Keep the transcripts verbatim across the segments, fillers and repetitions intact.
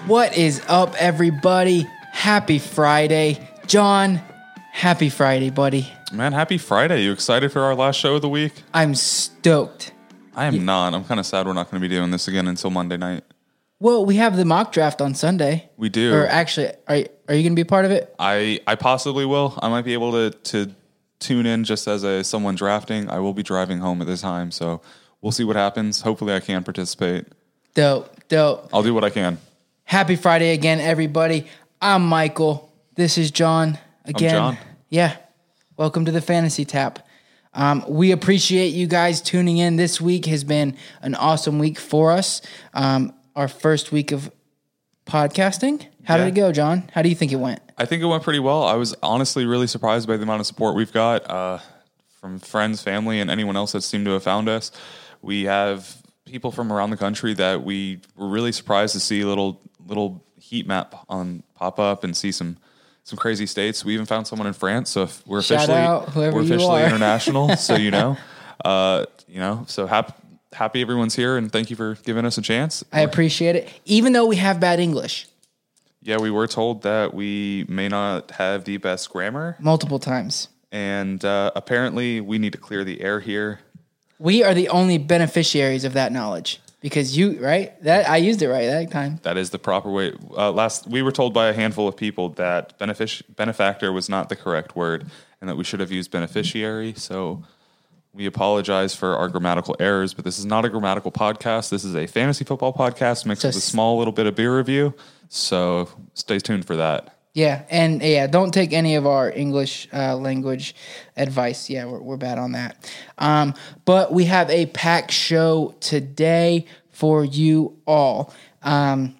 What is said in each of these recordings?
What is up, everybody? Happy Friday. John, happy Friday, buddy. Man, happy Friday. You excited for our last show of the week? I'm stoked. I am not. I'm kind of sad we're not going to be doing this again until Monday night. Well, we have the mock draft on Sunday. We do. Or actually, are, are you going to be a part of it? I, I possibly will. I might be able to, to tune in just as a someone drafting. I will be driving home at this time, so we'll see what happens. Hopefully I can participate. Dope, dope. I'll do what I can. Happy Friday again, everybody. I'm Michael. This is John. Again. I'm John. Yeah. Welcome to the Fantasy Tap. Um, we appreciate you guys tuning in. This week has been an awesome week for us. Um, our first week of podcasting. How Yeah. did it go, John? How do you think it went? I think it went pretty well. I was honestly really surprised by the amount of support we've got uh, from friends, family, and anyone else that seemed to have found us. We have people from around the country that we were really surprised to see a little little heat map on pop up and see some some crazy states. We even found someone in France, so if we're Shout officially out, whoever we're you officially are. international. So you know, uh, you know, so happy happy everyone's here, and thank you for giving us a chance. I appreciate it. Even though we have bad English Yeah, we were told that we may not have the best grammar, multiple times. and uh, apparently we need to clear the air here. We are the only beneficiaries of that knowledge because you, right? That I used it right that time. That is the proper way. Uh, last, we were told by a handful of people that benefic- benefactor was not the correct word, and that we should have used beneficiary. So we apologize for our grammatical errors, but this is not a grammatical podcast. This is a fantasy football podcast mixed with a Just- small little bit of beer review. So stay tuned for that. Yeah, and yeah, don't take any of our English uh, language advice. Yeah, we're, we're bad on that. Um, but we have a packed show today for you all. Um,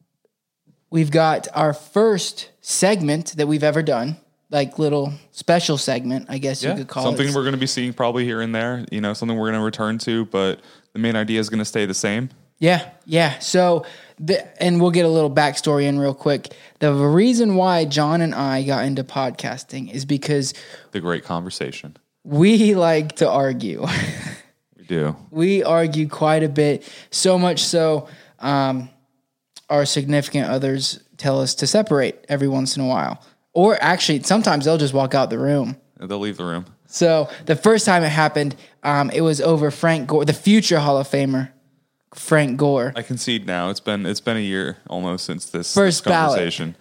we've got our first segment that we've ever done, like little special segment, I guess you could call something it. we're going to be seeing probably here and there. You know, something we're going to return to, but the main idea is going to stay the same. Yeah, yeah. So, the, and we'll get a little backstory in real quick. The reason why John and I got into podcasting is because The great conversation. we like to argue. We do. We argue quite a bit, so much so um, our significant others tell us to separate every once in a while. Or actually, sometimes they'll just walk out the room. They'll leave the room. So the first time it happened, um, it was over Frank Gore, the future Hall of Famer, Frank Gore. I concede now. It's been it's been a year almost since this, First this ballot. conversation.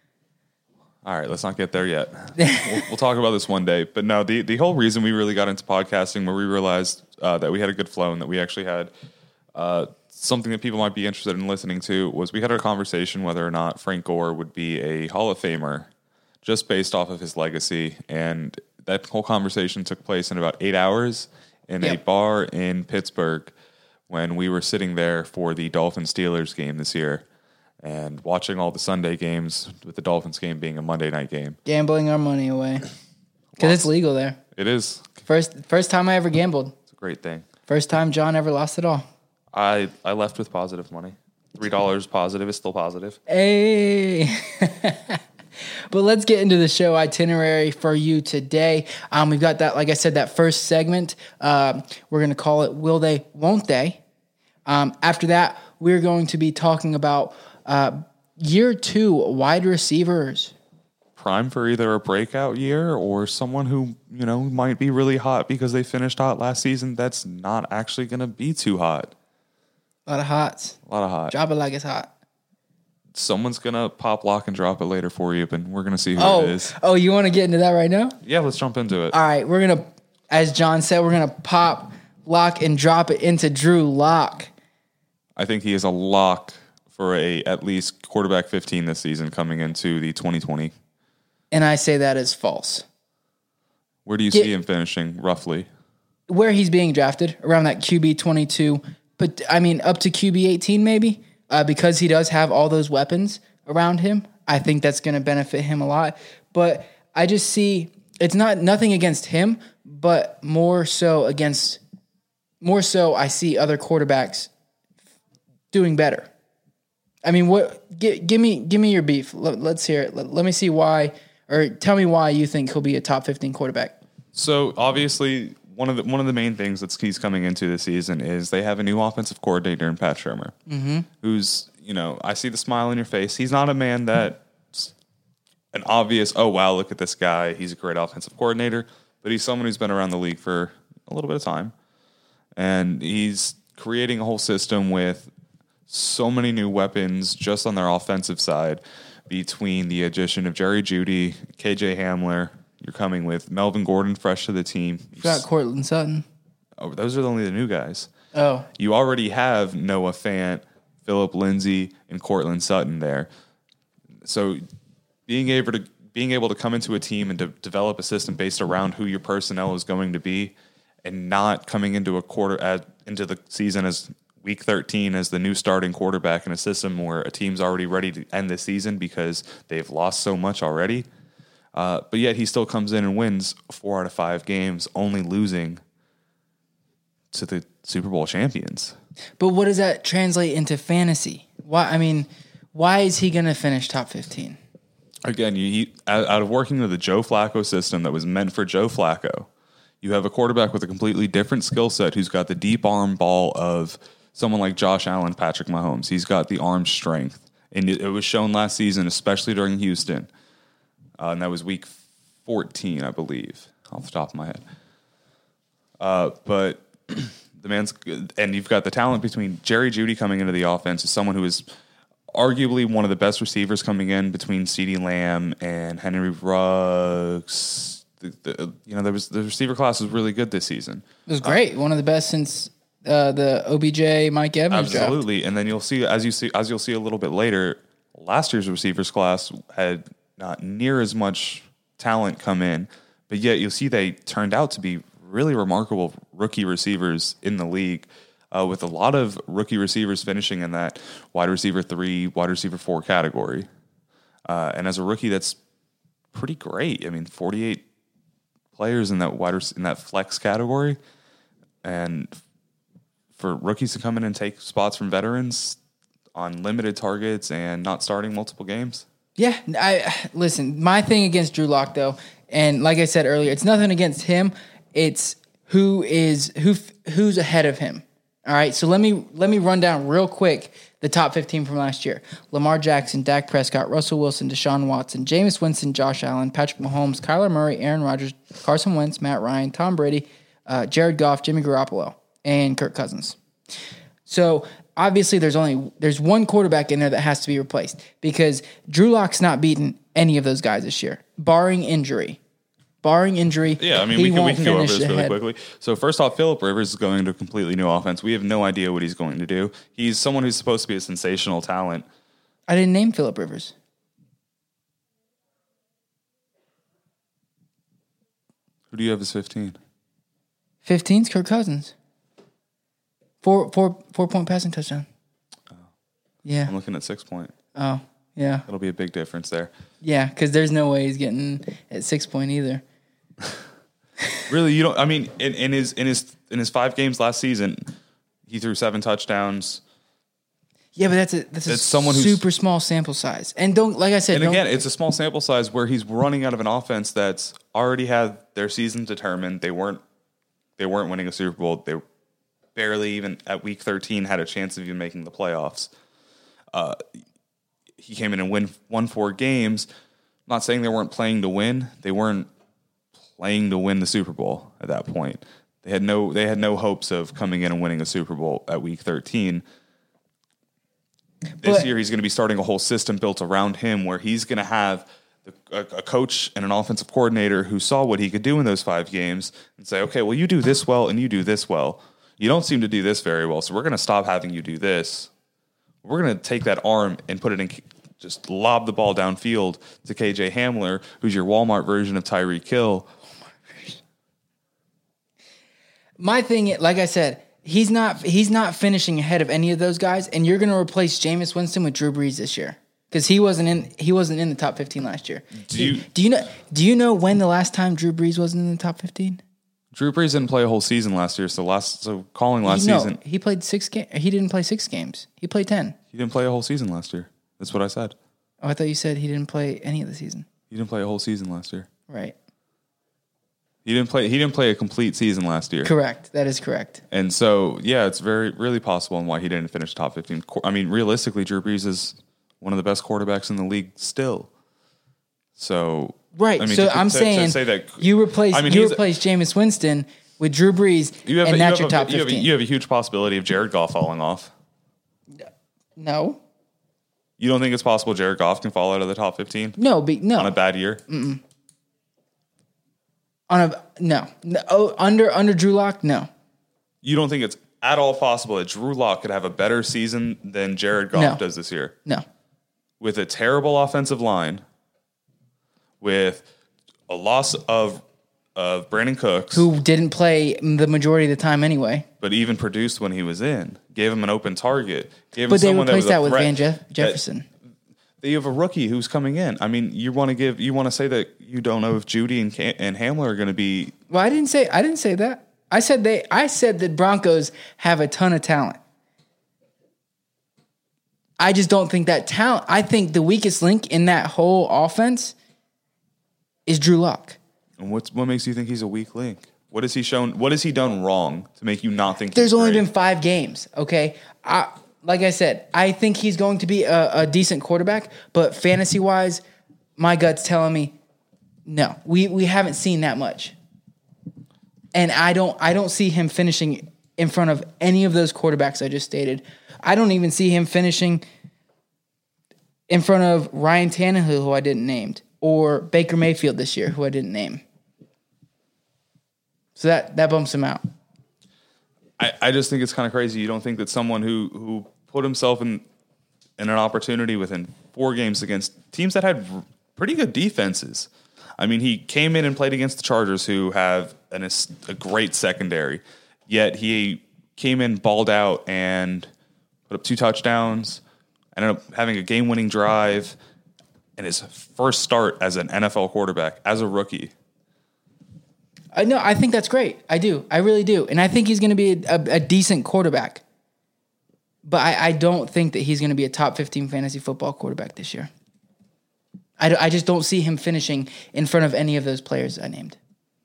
All right, let's not get there yet. we'll, we'll talk about this one day. But no, the, the whole reason we really got into podcasting, where we realized uh, that we had a good flow and that we actually had uh, something that people might be interested in listening to, was we had a conversation whether or not Frank Gore would be a Hall of Famer just based off of his legacy. And that whole conversation took place in about eight hours in a Yep. bar in Pittsburgh, when we were sitting there for the Dolphins-Steelers game this year and watching all the Sunday games, with the Dolphins game being a Monday night game. Gambling our money away. Because it's legal there. It is. First first time I ever gambled. It's a great thing. First time John ever lost it all. I, I left with positive money. three dollars positive is still positive. Hey. But let's get into the show itinerary for you today. Um, we've got that, like I said, that first segment. Um, we're going to call it Will They, Won't They? Um, after that, we're going to be talking about uh, year two wide receivers. Prime for either a breakout year or someone who, you know, might be really hot because they finished hot last season that's not actually going to be too hot. A lot of hots. A lot of hot. Drop it like it's hot. Someone's going to pop, lock, and drop it later for you, but we're going to see who Oh, it is. oh, you want to get into that right now? Yeah, let's jump into it. All right, we're going to, as John said, we're going to pop, lock, and drop it into Drew Lock. I think he is a lock for a at least quarterback fifteen this season coming into the twenty twenty. And I say that is false. Where do you Get- see him finishing, roughly? Where he's being drafted, around that Q B twenty-two, but I mean up to Q B eighteen maybe, uh, because he does have all those weapons around him. I think that's going to benefit him a lot. But I just see, it's not nothing against him, but more so against, more so I see other quarterbacks doing better. I mean, what? Give, give me, give me your beef. Let, let's hear it. Let, let me see why, or tell me why you think he'll be a top fifteen quarterback. So obviously, one of the one of the main things that's he's coming into this season is they have a new offensive coordinator in Pat Shermer, mm-hmm. who's you know, I see the smile on your face. He's not a man that's an obvious, oh, wow, look at this guy. He's a great offensive coordinator. But he's someone who's been around the league for a little bit of time. And he's creating a whole system with so many new weapons just on their offensive side between the addition of Jerry Jeudy, K J Hamler. You're coming with Melvin Gordon fresh to the team. You got Cortland Sutton. Oh, those are only the new guys. Oh. You already have Noah Fant, Philip Lindsay, and Cortland Sutton there. So being able to being able to come into a team and de- develop a system based around who your personnel is going to be, and not coming into a quarter at, into the season as week thirteen as the new starting quarterback in a system where a team's already ready to end the season because they've lost so much already. Uh, but yet he still comes in and wins four out of five games, only losing to the Super Bowl champions. But what does that translate into fantasy? Why? I mean, why is he going to finish top fifteen? Again, you he, out of working with the Joe Flacco system that was meant for Joe Flacco, you have a quarterback with a completely different skill set who's got the deep arm ball of someone like Josh Allen, Patrick Mahomes. He's got the arm strength. And it, it was shown last season, especially during Houston. Uh, and that was week fourteen, I believe, off the top of my head. Uh, but the man's good. And you've got the talent between Jerry Jeudy coming into the offense as someone who is arguably one of the best receivers coming in between CeeDee Lamb and Henry Ruggs. The, the, you know, there was the receiver class was really good this season. It was great. Uh, one of the best since uh, the O B J Mike Evans draft. Absolutely. And then you'll see, as you see, as you'll see a little bit later, last year's receivers class had not near as much talent come in, but yet you'll see they turned out to be really remarkable rookie receivers in the league, uh, with a lot of rookie receivers finishing in that wide receiver three, wide receiver four category. Uh, and as a rookie, that's pretty great. I mean, forty-eight players in that wide in that flex category, and for rookies to come in and take spots from veterans on limited targets and not starting multiple games. Yeah, I listen. My thing against Drew Lock, though, and like I said earlier, it's nothing against him. It's who is who who's ahead of him. All right, so let me let me run down real quick the top fifteen from last year: Lamar Jackson, Dak Prescott, Russell Wilson, Deshaun Watson, Jameis Winston, Josh Allen, Patrick Mahomes, Kyler Murray, Aaron Rodgers, Carson Wentz, Matt Ryan, Tom Brady, uh, Jared Goff, Jimmy Garoppolo, and Kirk Cousins. So obviously, there's only there's one quarterback in there that has to be replaced because Drew Lock's not beaten any of those guys this year, barring injury. Barring injury, yeah, I mean, we can, we can go over this really ahead. quickly. So first off, Phillip Rivers is going to a completely new offense. We have no idea what he's going to do. He's someone who's supposed to be a sensational talent. I didn't name Phillip Rivers. Who do you have as fifteen? fifteen's Kirk Cousins. Four, four, four point passing touchdown. Oh. Yeah. I'm looking at six point. Oh, yeah. That'll be a big difference there. Yeah, because there's no way he's getting at six point either. Really, you don't. I mean, in, in his in his in his five games last season, he threw seven touchdowns. Yeah, but that's a that's a it's someone super who's, small sample size, and don't like I said. And again, it's a small sample size where he's running out of an offense that's already had their season determined. They weren't they weren't winning a Super Bowl. They barely even at week thirteen had a chance of even making the playoffs. Uh, he came in and win won four games. I'm not saying they weren't playing to win. They weren't playing to win the Super Bowl at that point. They had no they had no hopes of coming in and winning a Super Bowl at week thirteen. This but, year he's going to be starting a whole system built around him where he's going to have the, a, a coach and an offensive coordinator who saw what he could do in those five games and say, okay, well, you do this well and you do this well. You don't seem to do this very well, so we're going to stop having you do this. We're going to take that arm and put it in, just lob the ball downfield to K J Hamler, who's your Walmart version of Tyreek Hill. My thing, like I said, he's not he's not finishing ahead of any of those guys, and you're going to replace Jameis Winston with Drew Brees this year because he wasn't in he wasn't in the top fifteen last year. Do you do you know do you know when the last time Drew Brees wasn't in the top fifteen? Drew Brees didn't play a whole season last year, so last so calling last he, no, season he played six games. He didn't play six games. He played ten. He didn't play a whole season last year. That's what I said. Oh, I thought you said he didn't play any of the season. He didn't play a whole season last year. Right. He didn't play. He didn't play a complete season last year. Correct. That is correct. And so, yeah, it's very really possible and why he didn't finish top fifteen. I mean, realistically, Drew Brees is one of the best quarterbacks in the league still. So, right. I mean, so to, I'm to, saying to say that you replace I mean, you he's- replace Jameis Winston with Drew Brees, you have, and you that's have your a, top you have, a, fifteen. you have a huge possibility of Jared Goff falling off. No, You don't think it's possible Jared Goff can fall out of the top fifteen no, be, no. on a bad year? On a no, no oh, under under Drew Lock, no, You don't think it's at all possible that Drew Lock could have a better season than Jared Goff No. does this year? no. With a terrible offensive line, with a loss of of Brandon Cooks, Who didn't play the majority of the time anyway? but even produced when he was in, gave him an open target, gave But him they someone replaced that, that, was a with threat. Van Jeff- That- Jefferson. You have a rookie who's coming in. I mean, you want to give, you want to say that you don't know if Judy and Cam, and Hamler are going to be. Well, I didn't say I didn't say that. I said they. I said that Broncos have a ton of talent. I just don't think that talent. I think the weakest link in that whole offense is Drew Lock. And what's what makes you think he's a weak link? What has he shown? What has he done wrong to make you not think? There's he's only great? been five games. Okay, I, like I said, I think he's going to be a, a decent quarterback, but fantasy wise, my gut's telling me no. We we haven't seen that much, and I don't I don't see him finishing in front of any of those quarterbacks I just stated. I don't even see him finishing in front of Ryan Tannehill, who I didn't name, or Baker Mayfield this year, who I didn't name. So that, that bumps him out. I, I just think it's kind of crazy. You don't think that someone who who put himself in in an opportunity within four games against teams that had r- pretty good defenses. I mean, he came in and played against the Chargers, who have an, a great secondary. Yet he came in, balled out, and put up two touchdowns. Ended up having a game-winning drive, and his first start as an N F L quarterback as a rookie. I no, I think that's great. I do. I really do. And I think he's going to be a, a, a decent quarterback. But I, I don't think that he's going to be a top fifteen fantasy football quarterback this year. I, I just don't see him finishing in front of any of those players I named.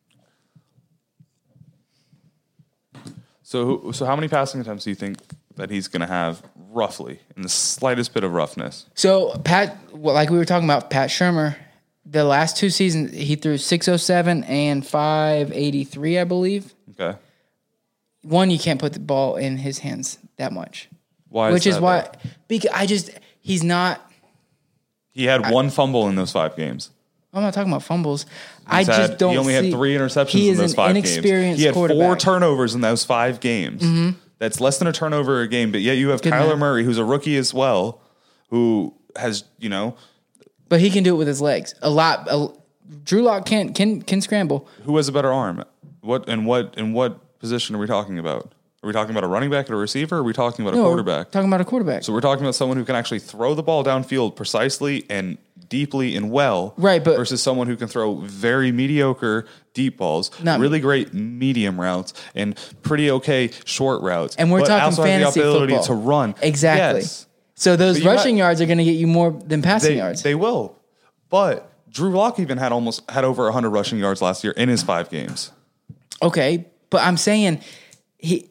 So, who- so how many passing attempts do you think that he's going to have roughly in the slightest bit of roughness? So, Pat, well, like we were talking about, Pat Shermer, the last two seasons, he threw six oh seven and five eighty-three, I believe. Okay. One, you can't put the ball in his hands that much. Why? Which is that, why, though? because I just, he's not, He had one fumble in those five games. I'm not talking about fumbles. I He's just had- don't He only see, had three interceptions he in is those an five games. inexperienced He had four quarterback. turnovers in those five games. Mm-hmm. That's less than a turnover a game. But yet you have Good Kyler man. Murray, who's a rookie as well, who has, you know, But he can do it with his legs. A lot. A, Drew Lock can can can scramble. who has a better arm. What and what and what position are we talking about? Are we talking about a running back or a receiver? Or are we talking about a No, quarterback? Talking about a quarterback. So we're talking about someone who can actually throw the ball downfield precisely and deeply and well, Right, but- versus someone who can throw very mediocre deep balls, Not- really great medium routes, and pretty okay short routes. And we're but talking also fantasy has the ability football. to run. Exactly. Yes, So those But you rushing got- yards are going to get you more than passing they, yards. they will. But Drew Lock even had almost had over one hundred rushing yards last year in his five games. Okay, but I'm saying he,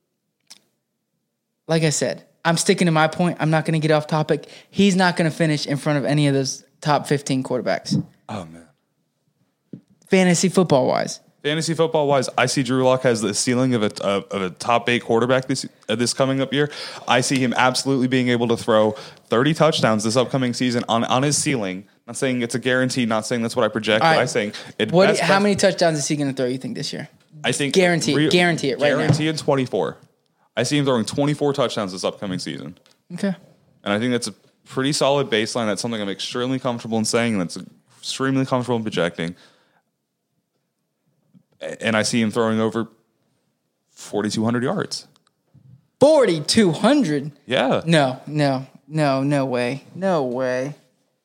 like I said, I'm sticking to my point. I'm not going to get off topic. He's not going to finish in front of any of those top fifteen quarterbacks, Oh man. fantasy football wise. Fantasy football wise, I see Drew Lock has the ceiling of a of, of a top eight quarterback this uh, this coming up year. I see him absolutely being able to throw thirty touchdowns this upcoming season on, on his ceiling. Not saying it's a guarantee. Not saying that's what I project. All But right. I'm saying it. What? best- how best- many touchdowns is he going to throw? You think this year? I think Guarantee it, guarantee it right now. Guarantee in twenty-four. I see him throwing twenty-four touchdowns this upcoming season, Okay. and I think that's a pretty solid baseline. That's something I'm extremely comfortable in saying. And that's extremely comfortable in projecting. And I see him throwing over forty-two hundred yards. forty-two hundred. Yeah. No, no, no, no way. No way.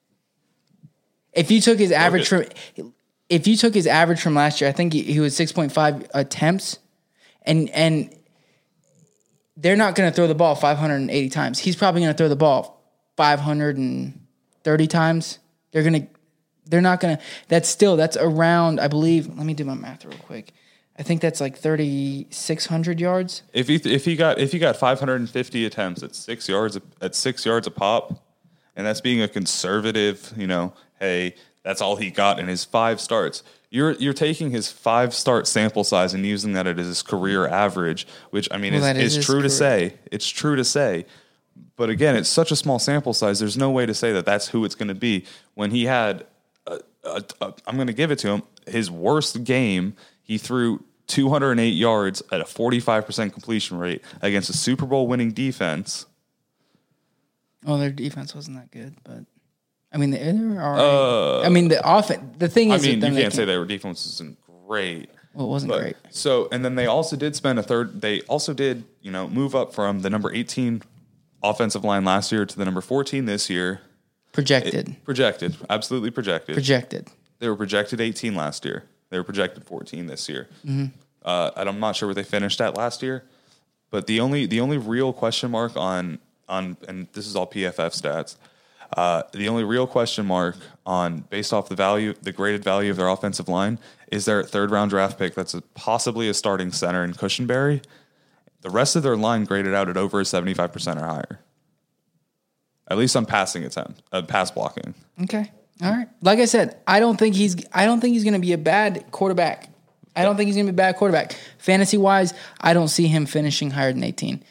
If you took his average from if you took his average from last year, I think he, he was six point five attempts, and and they're not going to throw the ball five hundred eighty times. He's probably going to throw the ball five hundred thirty times. They're going to They're not going to – that's still – that's around, I believe – let me do my math real quick. I think that's like thirty-six hundred yards. If he if he got if he got five hundred fifty attempts at six yards at six yards a pop, and that's being a conservative, you know, hey, that's all he got in his five starts. You're you're taking his five start sample size and using that as his career average, which I mean well, is, is, is true career. to say. It's true to say. But again, it's such a small sample size. There's no way to say that that's who it's going to be. When he had, a, a, a, I'm going to give it to him, his worst game, he threw two hundred eight yards at a forty-five percent completion rate against a Super Bowl winning defense. Well, their defense wasn't that good, but I mean, they were all right. Uh, I mean, the offense. The thing is, I mean, you can't say their defense wasn't great. Well, it wasn't but, great. So, and then they also did spend a third. They also did, you know, move up from the number eighteen offensive line last year to the number fourteen this year. Projected. It, projected. Absolutely projected. Projected. They were projected eighteen last year. They were projected fourteen this year. Mm-hmm. Uh, and I'm not sure where they finished at last year, but the only the only real question mark on on and this is all P F F stats. Uh, the only real question mark on based off the value, the graded value of their offensive line is their third round draft pick. That's a, possibly a starting center in Cushenberry. The rest of their line graded out at over a seventy-five percent or higher. At least on passing attempt, uh, pass blocking. Okay. All right. Like I said, I don't think he's I don't think he's going to be a bad quarterback. I don't think he's going to be a bad quarterback. Fantasy-wise, I don't see him finishing higher than eighteen.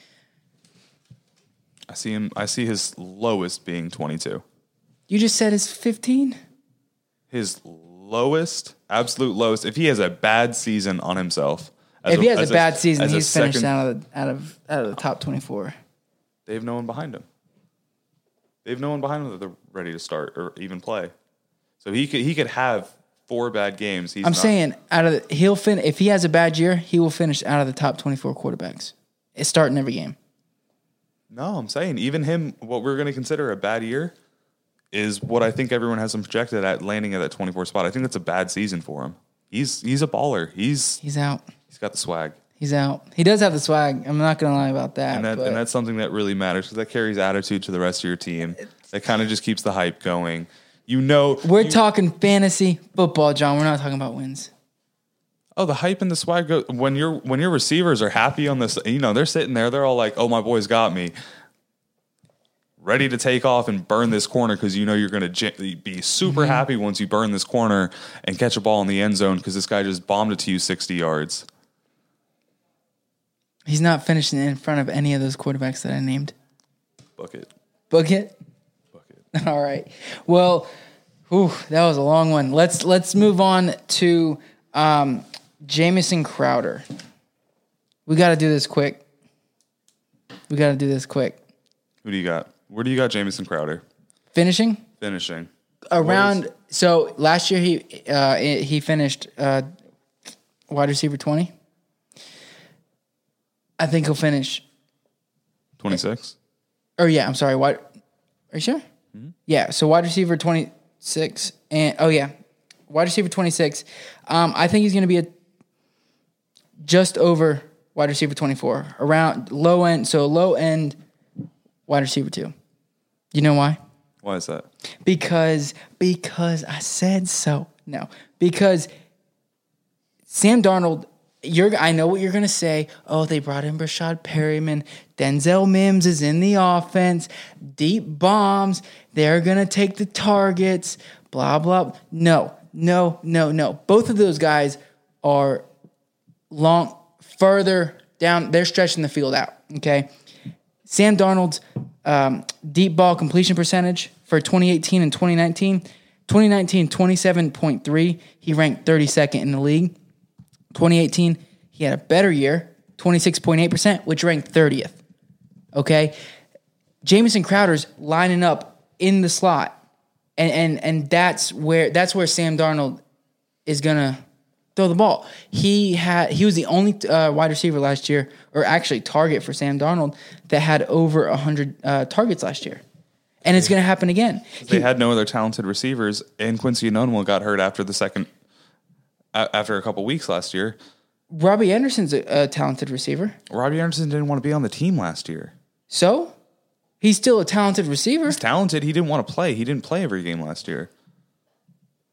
I see him I see his lowest being twenty-two. You just said it's fifteen? His lowest, absolute lowest, if he has a bad season on himself. If a, he has a bad a, season, he's finished second, out of the, out of out of the top twenty-four. They have no one behind him. They have no one behind them that they're ready to start or even play. So he could he could have four bad games. He's I'm not, saying out of the, he'll fin if he has a bad year, he will finish out of the top twenty-four quarterbacks. It's starting every game. No, I'm saying even him, what we're going to consider a bad year, is what I think everyone has him projected at landing at that twenty-four spot. I think that's a bad season for him. He's he's a baller. He's he's out. He's got the swag. He's out. He does have the swag. I'm not going to lie about that. And, that, and that's something that really matters because that carries attitude to the rest of your team. That kind of just keeps the hype going. You know, we're you, talking fantasy football, John. We're not talking about wins. Oh, the hype and the swag go when your when your receivers are happy on this. You know, they're sitting there. They're all like, "Oh, my boy's got me." Ready to take off and burn this corner because you know you're going to be super mm-hmm. happy once you burn this corner and catch a ball in the end zone because this guy just bombed it to you sixty yards. He's not finishing in front of any of those quarterbacks that I named. Book it. Book it? Book it. All right. Well, whew, that was a long one. Let's let's move on to um, Jamison Crowder. We got to do this quick. We got to do this quick. Who do you got? Where do you got Jamison Crowder? Finishing? Finishing. Around is- so last year he uh, he finished uh, wide receiver twenty. I think he'll finish twenty-six. Or yeah, I'm sorry. Wide, are you sure? Mm-hmm. Yeah. So wide receiver twenty-six and oh yeah, wide receiver twenty-six. Um, I think he's going to be a just over wide receiver twenty-four, around low end. So low end wide receiver two. You know why? Why is that? Because because I said so. No, because Sam Darnold. You're, I know what you're going to say. Oh, they brought in Rashad Perryman. Denzel Mims is in the offense. Deep bombs. They're going to take the targets. Blah, blah. No, no, no, no. Both of those guys are long, further down. They're stretching the field out, okay? Sam Darnold's um, deep ball completion percentage for twenty eighteen and twenty nineteen. twenty nineteen, twenty-seven point three. He ranked thirty-second in the league. twenty eighteen, he had a better year, twenty-six point eight percent, which ranked thirtieth. Okay? Jamison Crowder's lining up in the slot. And and and that's where that's where Sam Darnold is gonna throw the ball. He had he was the only uh, wide receiver last year, or actually target for Sam Darnold, that had over a hundred uh, targets last year, and it's gonna happen again. They he, had no other talented receivers, and Quincy Enunwa got hurt after the second. After a couple weeks last year. Robbie Anderson's a, a talented receiver. Robbie Anderson didn't want to be on the team last year. So? He's still a talented receiver. He's talented. He didn't want to play. He didn't play every game last year.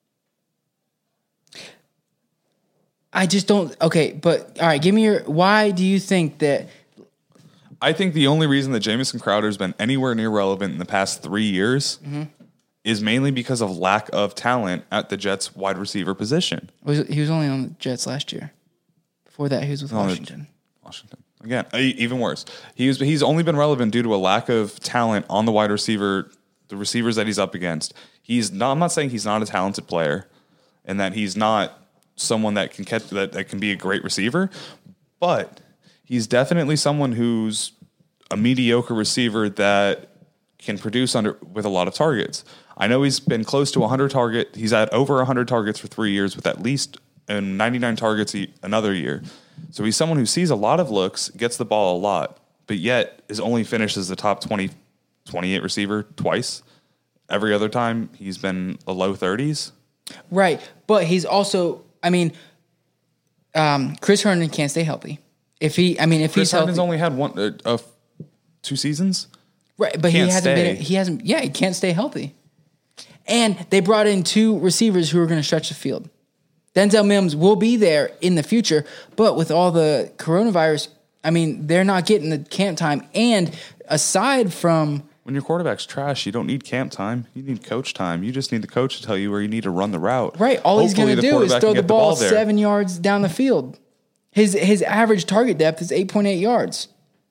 I just don't. Okay, but all right, give me your. Why do you think that? I think the only reason that Jamison Crowder's been anywhere near relevant in the past three years mm-hmm. is mainly because of lack of talent at the Jets wide receiver position. Was he was only on the Jets last year? Before that, he was with on Washington. Washington again, even worse. He was he's only been relevant due to a lack of talent on the wide receiver, the receivers that he's up against. He's not. I'm not saying he's not a talented player, and that he's not someone that can catch that, that can be a great receiver, but he's definitely someone who's a mediocre receiver that can produce under with a lot of targets. I know he's been close to one hundred target. He's had over one hundred targets for three years with at least and ninety-nine targets another year. So he's someone who sees a lot of looks, gets the ball a lot, but yet is only finished as the top twenty, twenty-eight receiver twice. Every other time he's been a low thirties. Right, but he's also, I mean, um, Chris Herndon can't stay healthy. If he, I mean, if Chris he's Herndon's healthy, only had one, uh, uh, two seasons. Right, but can't he hasn't stay. been. He hasn't. Yeah, he can't stay healthy. And they brought in two receivers who are going to stretch the field. Denzel Mims will be there in the future, but with all the coronavirus, I mean, they're not getting the camp time. And aside from when your quarterback's trash, you don't need camp time. You need coach time. You just need the coach to tell you where you need to run the route. Right, all he's Hopefully going to the do is quarterback throw can the get ball, the ball there. seven yards down the field. His his average target depth is eight point eight yards.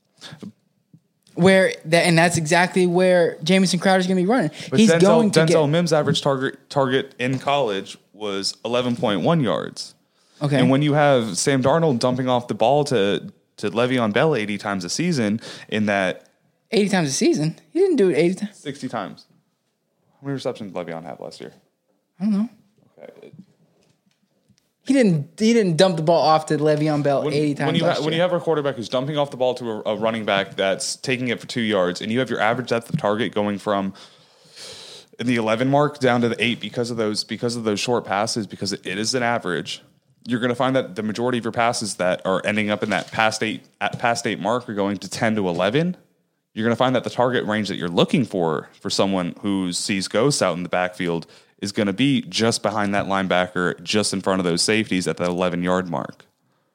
Where that and that's exactly where Jamison Crowder's going to be running. But He's Denzel, going to Denzel get, Mims' average target target in college was eleven point one yards. Okay. And when you have Sam Darnold dumping off the ball to to Le'Veon Bell eighty times a season, in that eighty times a season, he didn't do it eighty times. sixty times. How many receptions did Le'Veon have last year? I don't know. Okay. He didn't. He didn't dump the ball off to Le'Veon Bell When, eighty times. when you last ha- when year. you have a quarterback who's dumping off the ball to a, a running back that's taking it for two yards, and you have your average depth of target going from in the eleven mark down to the eight because of those because of those short passes, because it is an average, you're going to find that the majority of your passes that are ending up in that past eight at past eight mark are going to ten to eleven. You're going to find that the target range that you're looking for for someone who sees ghosts out in the backfield is going to be just behind that linebacker, just in front of those safeties at that eleven-yard mark.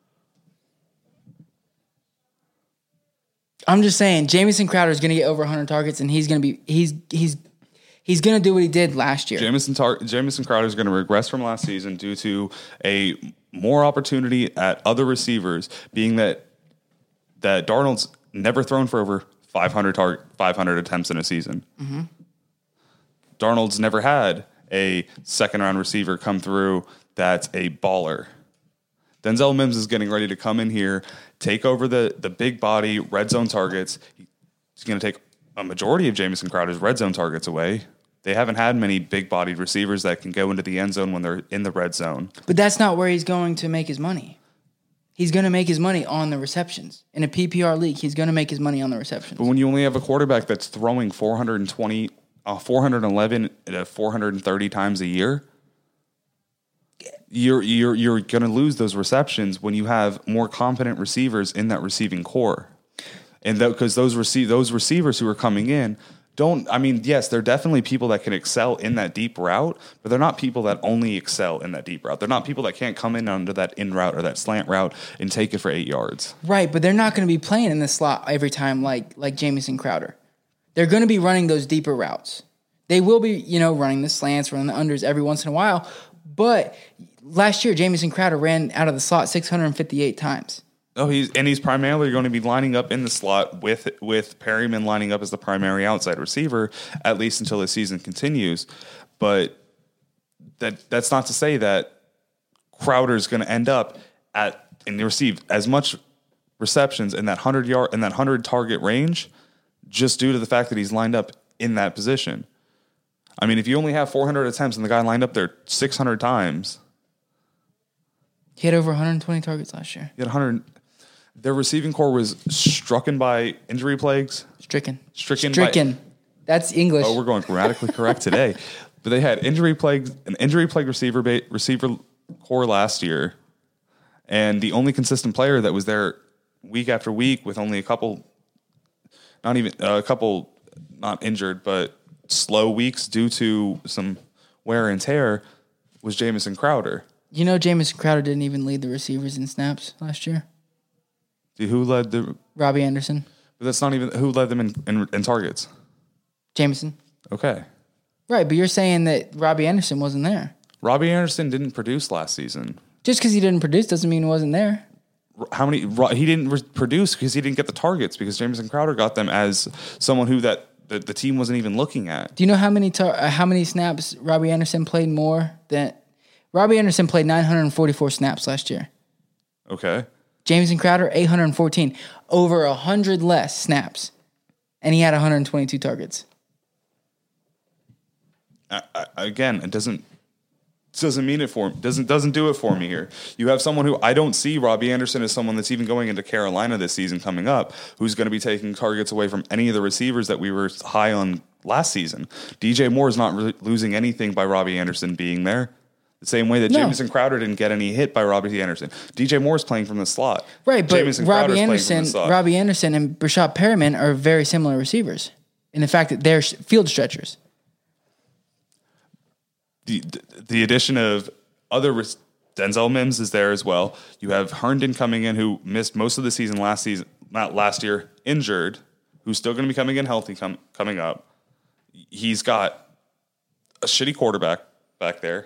I'm just saying, Jamison Crowder is going to get over one hundred targets, and he's going to be he's he's he's going to do what he did last year. Jamison Tar- Jamison Crowder is going to regress from last season due to a more opportunity at other receivers, being that that Darnold's never thrown for over five hundred tar- five hundred attempts in a season. Mm-hmm. Darnold's never had a second-round receiver come through that's a baller. Denzel Mims is getting ready to come in here, take over the, the big body red zone targets. He's going to take a majority of Jamison Crowder's red zone targets away. They haven't had many big-bodied receivers that can go into the end zone when they're in the red zone. But that's not where he's going to make his money. He's going to make his money on the receptions. In a P P R league, he's going to make his money on the receptions. But when you only have a quarterback that's throwing four hundred twenty Uh, four hundred eleven to four hundred thirty times a year, you're you're you're going to lose those receptions when you have more competent receivers in that receiving core, and because those receive those receivers who are coming in don't. I mean, yes, they're definitely people that can excel in that deep route, but they're not people that only excel in that deep route. They're not people that can't come in under that in route or that slant route and take it for eight yards. Right, but they're not going to be playing in the slot every time like like Jamison Crowder. They're going to be running those deeper routes. They will be, you know, running the slants, running the unders every once in a while. But last year, Jamison Crowder ran out of the slot six hundred fifty-eight times. Oh, he's and he's primarily going to be lining up in the slot with with Perryman lining up as the primary outside receiver, at least until the season continues. But that that's not to say that Crowder's going to end up at and receive as much receptions in that hundred yard in that hundred target range, just due to the fact that he's lined up in that position. I mean, if you only have four hundred attempts and the guy lined up there six hundred times. He had over one hundred twenty targets last year. He had one hundred. Their receiving core was strucken by injury plagues. Stricken. Stricken. Stricken. By, That's English. oh, we're going grammatically correct today. But they had injury plagues, an injury plague receiver ba- receiver core last year. And the only consistent player that was there week after week with only a couple, not even uh, a couple, not injured, but slow weeks due to some wear and tear was Jamison Crowder. You know, Jamison Crowder didn't even lead the receivers in snaps last year. Dude, who led the? Robbie Anderson. But that's not even who led them in, in, in targets. Jamison. Okay. Right, but you're saying that Robbie Anderson wasn't there. Robbie Anderson didn't produce last season. Just because he didn't produce doesn't mean he wasn't there. How many? He didn't re- produce because he didn't get the targets because Jamison Crowder got them as someone who that the, the team wasn't even looking at. Do you know how many tar- uh, how many snaps Robbie Anderson played more than Robbie Anderson played nine hundred forty-four snaps last year. Okay. Jamison Crowder eight hundred fourteen, over one hundred less snaps, and he had one hundred twenty-two targets. I, I, again, it doesn't doesn't mean it for doesn't doesn't do it for me here. You have someone who I don't see Robbie Anderson as someone that's even going into Carolina this season coming up, who's going to be taking targets away from any of the receivers that we were high on last season. D J Moore is not really losing anything by Robbie Anderson being there. The same way that no. Jamison Crowder didn't get any hit by Robbie Anderson. D J Moore is playing from the slot. Right, but Jamison Robbie Anderson, Robbie Anderson and Brashad Perriman are very similar receivers in the fact that they're field stretchers. The, the addition of other Denzel Mims is there as well. You have Herndon coming in, who missed most of the season last season, not last year, injured, who's still going to be coming in healthy com- coming up. He's got a shitty quarterback back there.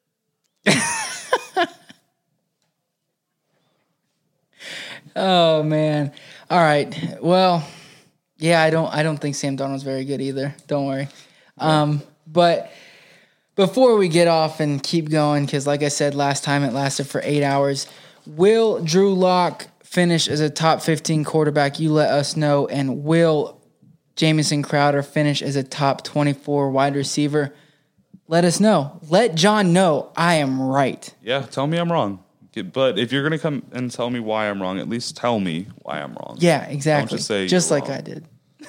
Oh man! All right. Well, yeah, I don't. I don't think Sam Darnold's very good either. Don't worry. Um, but before we get off and keep going, because like I said last time, it lasted for eight hours. Will Drew Lock finish as a top fifteen quarterback? You let us know. And will Jamison Crowder finish as a top twenty-four wide receiver? Let us know. Let John know I am right. Yeah, tell me I'm wrong. But if you're going to come and tell me why I'm wrong, at least tell me why I'm wrong. Yeah, exactly. Don't just say just like wrong. I did.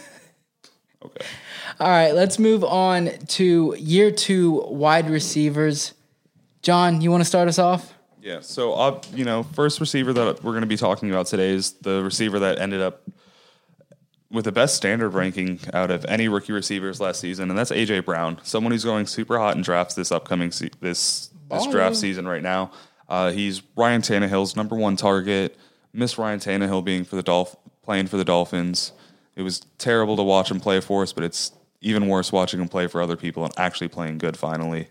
Okay. All right, let's move on to year two wide receivers. John, you want to start us off? Yeah, so, uh, you know, first receiver that we're going to be talking about today is the receiver that ended up with the best standard ranking out of any rookie receivers last season, and that's A J Brown, someone who's going super hot in drafts this upcoming se- this this draft season right now. Uh, he's Ryan Tannehill's number one target. Miss Ryan Tannehill being for the Dolph- playing for the Dolphins. It was terrible to watch him play for us, but it's even worse watching him play for other people and actually playing good finally.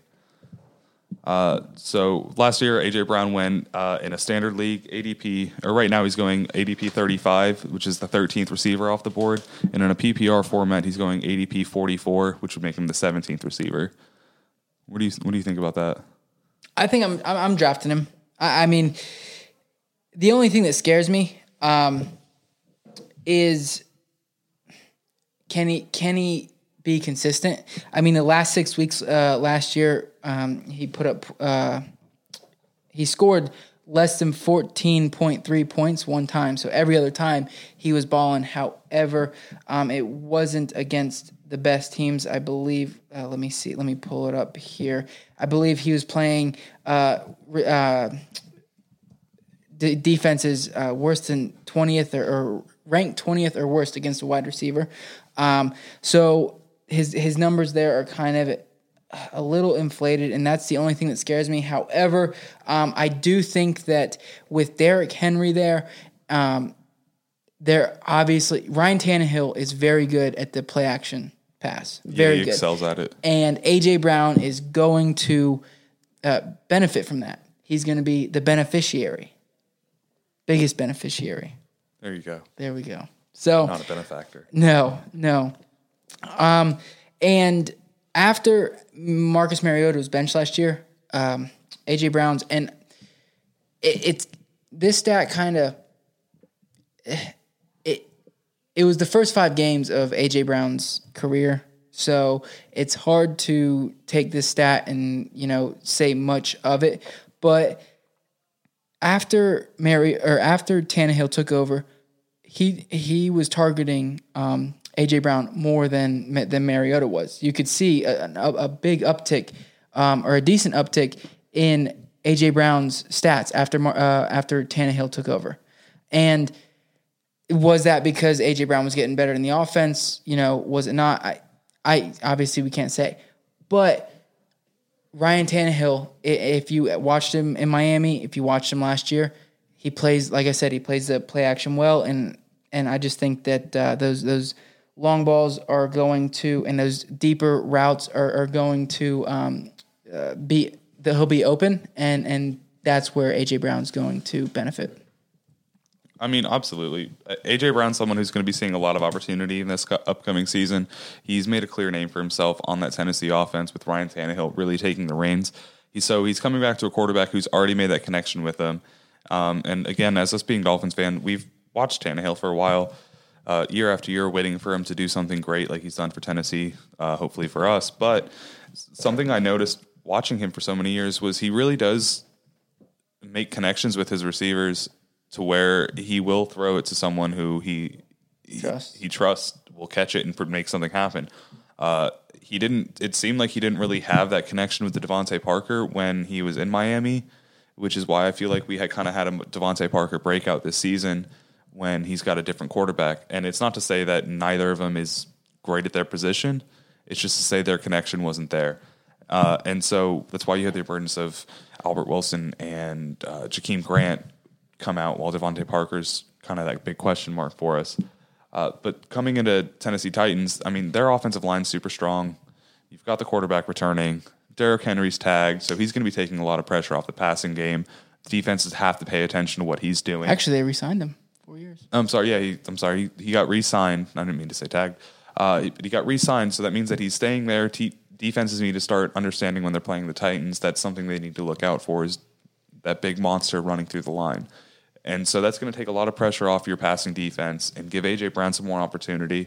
Uh, so last year, A J Brown went uh, in a standard league A D P, or right now he's going A D P thirty-five, which is the thirteenth receiver off the board. And in a P P R format, he's going A D P forty-four, which would make him the seventeenth receiver. What do you What do you think about that? I think I'm I'm, I'm drafting him. I, I mean, the only thing that scares me um, is can he can he be consistent? I mean, the last six weeks uh, last year, um, he put up uh, he scored less than fourteen point three points one time. So every other time he was balling. However, um, it wasn't against the best teams, I believe. Uh, let me see. Let me pull it up here. I believe he was playing uh, uh, d- defenses uh, worse than twentieth or, or ranked twentieth or worst against a wide receiver. Um, so his his numbers there are kind of a little inflated, and that's the only thing that scares me. However, um, I do think that with Derrick Henry there, um, they're obviously Ryan Tannehill is very good at the play action pass. Very yeah, he good. excels at it. And A J Brown is going to uh, benefit from that. He's going to be the beneficiary, biggest beneficiary. There you go. There we go. So not a benefactor. No, no. Um, and after Marcus Mariota was benched last year, um, A J Brown's and it, it's this stat kind of it it was the first five games of A J Brown's career, so it's hard to take this stat and you know say much of it. But after Mary or after Tannehill took over, he he was targeting Um, A J Brown more than than Mariota was. You could see a, a, a big uptick um, or a decent uptick in A J Brown's stats after uh, after Tannehill took over. And was that because A J Brown was getting better in the offense? You know, was it not? I, I obviously we can't say. But Ryan Tannehill, i- if you watched him in Miami, if you watched him last year, he plays, like I said, he plays the play action well, and and I just think that uh, those those long balls are going to, and those deeper routes are, are going to um, uh, be, that he'll be open, and and that's where A J Brown's going to benefit. I mean, absolutely. A J Brown's someone who's going to be seeing a lot of opportunity in this upcoming season. He's made a clear name for himself on that Tennessee offense with Ryan Tannehill really taking the reins. He's, so he's coming back to a quarterback who's already made that connection with them. Um, and again, as us being Dolphins fan, we've watched Tannehill for a while, uh, year after year, waiting for him to do something great like he's done for Tennessee, uh, hopefully for us. But something I noticed watching him for so many years was he really does make connections with his receivers to where he will throw it to someone who he Trust. he, he trusts will catch it and make something happen. Uh, he didn't. It seemed like he didn't really have that connection with the Devontae Parker when he was in Miami, which is why I feel like we had kind of had a Devontae Parker breakout this season when he's got a different quarterback. And it's not to say that neither of them is great at their position. It's just to say their connection wasn't there. Uh, and so that's why you had the emergence of Albert Wilson and uh, Jakeem Grant come out while Devontae Parker's kind of that big question mark for us. Uh, but coming into Tennessee Titans, I mean, their offensive line's super strong. You've got the quarterback returning. Derrick Henry's tagged, so he's going to be taking a lot of pressure off the passing game. Defenses have to pay attention to what he's doing. Actually, they re-signed him four years. I'm sorry, yeah, he, I'm sorry. He, he got re-signed. I didn't mean to say tagged. Uh, he, he got re-signed, so that means that he's staying there. T- defenses need to start understanding when they're playing the Titans. That's something they need to look out for, is that big monster running through the line. And so that's going to take a lot of pressure off your passing defense and give A J Brown some more opportunity.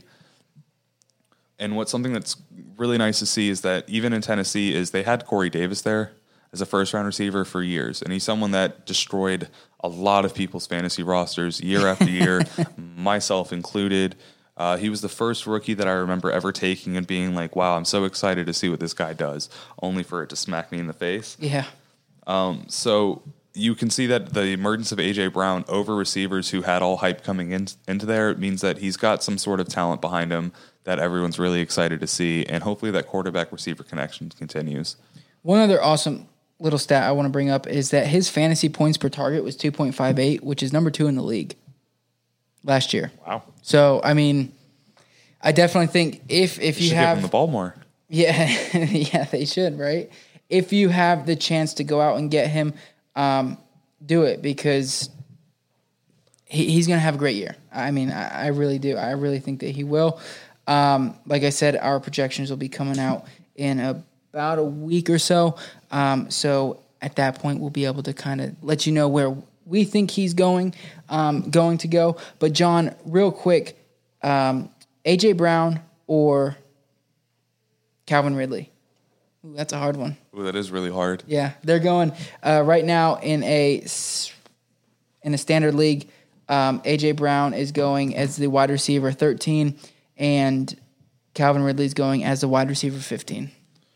And what's something that's really nice to see is that even in Tennessee is they had Corey Davis there as a first-round receiver for years. And he's someone that destroyed a lot of people's fantasy rosters year after year, myself included. Uh, he was the first rookie that I remember ever taking and being like, wow, I'm so excited to see what this guy does, only for it to smack me in the face. Yeah. Um, so you can see that the emergence of A J Brown over receivers who had all hype coming in, into there means that he's got some sort of talent behind him that everyone's really excited to see, and hopefully that quarterback-receiver connection continues. One other awesome little stat I want to bring up is that his fantasy points per target was two point five eight, which is number two in the league last year. Wow. So, I mean, I definitely think if if They you should have give him the ball more. Yeah, yeah, they should, right? If you have the chance to go out and get him, um, do it, because he, he's going to have a great year. I mean, I, I really do. I really think that he will. Um, like I said, our projections will be coming out in about a week or so. Um, so at that point, we'll be able to kind of let you know where we think he's going, um, going to go. But John, real quick, um, A J Brown or Calvin Ridley? Ooh, that's a hard one. Ooh, that is really hard. Yeah, they're going uh, right now in a in a standard league. Um, A J Brown is going as the wide receiver thirteen, and Calvin Ridley is going as the wide receiver fifteen.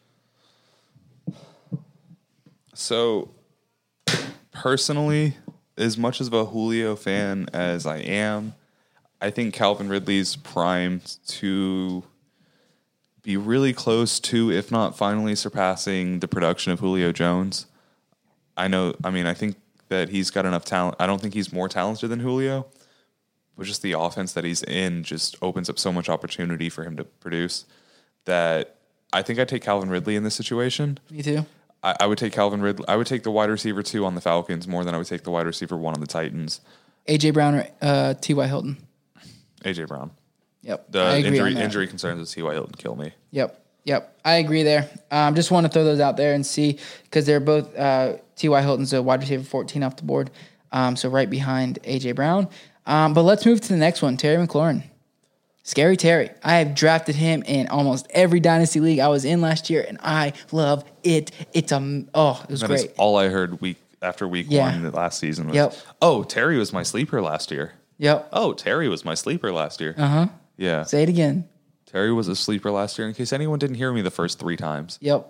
So, personally, as much of a Julio fan as I am, I think Calvin Ridley's primed to be really close to, if not finally surpassing, the production of Julio Jones. I know, I mean, I think that he's got enough talent. I don't think he's more talented than Julio, but just the offense that he's in just opens up so much opportunity for him to produce that I think I'd take Calvin Ridley in this situation. Me too. I, I would take Calvin Ridley. I would take the wide receiver two on the Falcons more than I would take the wide receiver one on the Titans. A J Brown or uh, T Y Hilton? A J Brown. Yep. The I agree injury on that. injury concerns with T Y Hilton kill me. Yep. Yep. I agree there. Um, just want to throw those out there and see, because they're both uh, T Y Hilton's a wide receiver fourteen off the board, um, so right behind A J Brown. Um, but let's move to the next one, Terry McLaurin. Scary Terry. I have drafted him in almost every dynasty league I was in last year, and I love it. It's a oh, it was That great. is all I heard week after week Yeah. one last season. Was, Yep. Oh, Terry was my sleeper last year. Yep. Oh, Terry was my sleeper last year. Uh huh. Yeah. Say it again. Terry was a sleeper last year, in case anyone didn't hear me the first three times. Yep.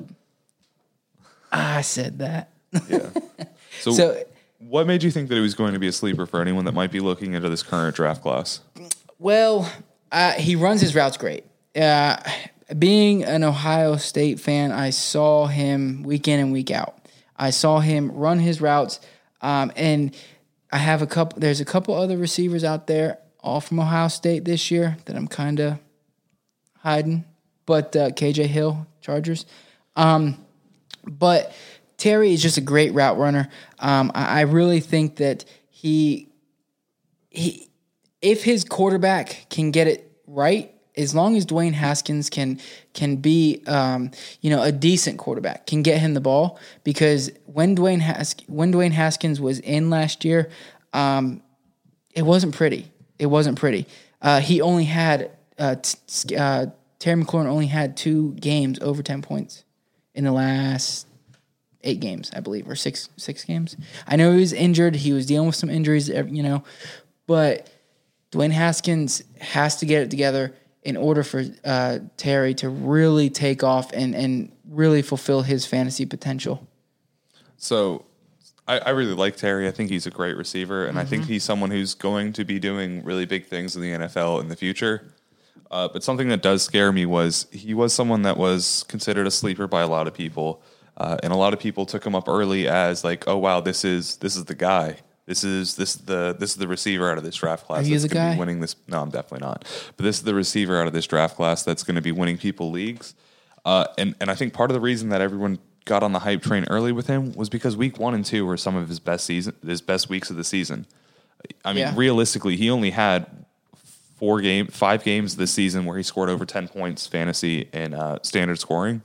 I said that. Yeah. So, So, what made you think that it was going to be a sleeper for anyone that might be looking into this current draft class? well, uh, he runs his routes great. Uh, being an Ohio State fan, I saw him week in and week out. I saw him run his routes, um, and I have a couple. There's a couple other receivers out there, all from Ohio State this year, that I'm kind of hiding. But uh, K J Hill, Chargers. Um, but Terry is just a great route runner. Um, I, I really think that he he if his quarterback can get it right, as long as Dwayne Haskins can can be um, you know a decent quarterback, can get him the ball, because when Dwayne Has- when Dwayne Haskins was in last year, um, it wasn't pretty. It wasn't pretty. Uh, he only had uh, t- uh, Terry McLaurin only had two games over ten points in the last eight games, I believe, or six six games. I know he was injured. He was dealing with some injuries, you know, but Dwayne Haskins has to get it together in order for uh, Terry to really take off and, and really fulfill his fantasy potential. So I, I really like Terry. I think he's a great receiver, and mm-hmm. I think he's someone who's going to be doing really big things in the N F L in the future. Uh, but something that does scare me was he was someone that was considered a sleeper by a lot of people, uh, and a lot of people took him up early as like, oh wow, this is this is the guy. This is this is the this is the receiver out of this draft class. Are you that's the guy? Be winning this? No, I'm definitely not. But this is the receiver out of this draft class that's going to be winning people leagues. Uh, and and I think part of the reason that everyone got on the hype train early with him was because week one and two were some of his best season, his best weeks of the season. I mean, yeah. realistically, he only had four game, five games this season where he scored over ten points fantasy and uh, standard scoring.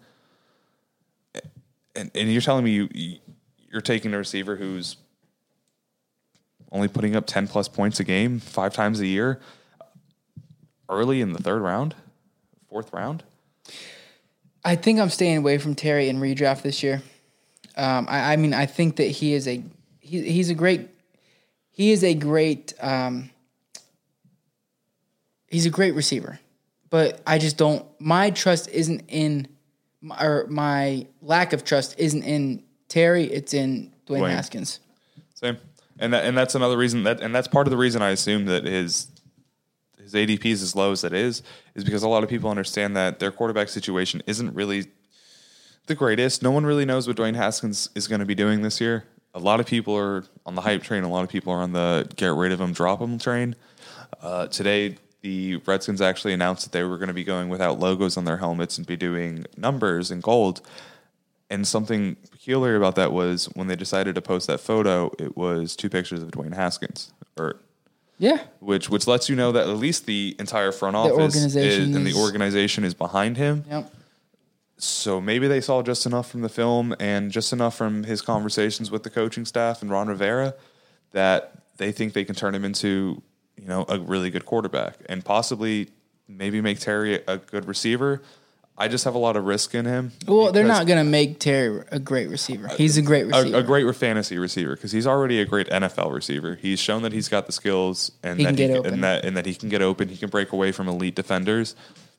And and you're telling me you you're taking a receiver who's only putting up ten plus points a game five times a year early in the third round, fourth round? I think I'm staying away from Terry in redraft this year. Um, I, I mean, I think that he is a he, he's a great he is a great um, he's a great receiver, but I just don't. My trust isn't in, or my lack of trust isn't in Terry. It's in Dwayne, Dwayne. Haskins. Same. And that, and that's another reason that, and that's part of the reason I assume that his his A D P is as low as it is, is because a lot of people understand that their quarterback situation isn't really the greatest. No one really knows what Dwayne Haskins is going to be doing this year. A lot of people are on the hype train. A lot of people are on the get rid of him, drop him train. Uh, today, the Redskins actually announced that they were going to be going without logos on their helmets and be doing numbers in gold. And something peculiar about that was when they decided to post that photo, it was two pictures of Dwayne Haskins, or yeah, which which lets you know that at least the entire front office is, and the organization is behind him. Yep. So maybe they saw just enough from the film and just enough from his conversations with the coaching staff and Ron Rivera that they think they can turn him into, you know, a really good quarterback and possibly maybe make Terry a good receiver. I just have a lot of risk in him. Well, they're not going to make Terry a great receiver. He's a great receiver. A, a great fantasy receiver because he's already a great N F L receiver. He's shown that he's got the skills and, he that, can he, get open. and, that, and that he can get open. He can break away from elite defenders.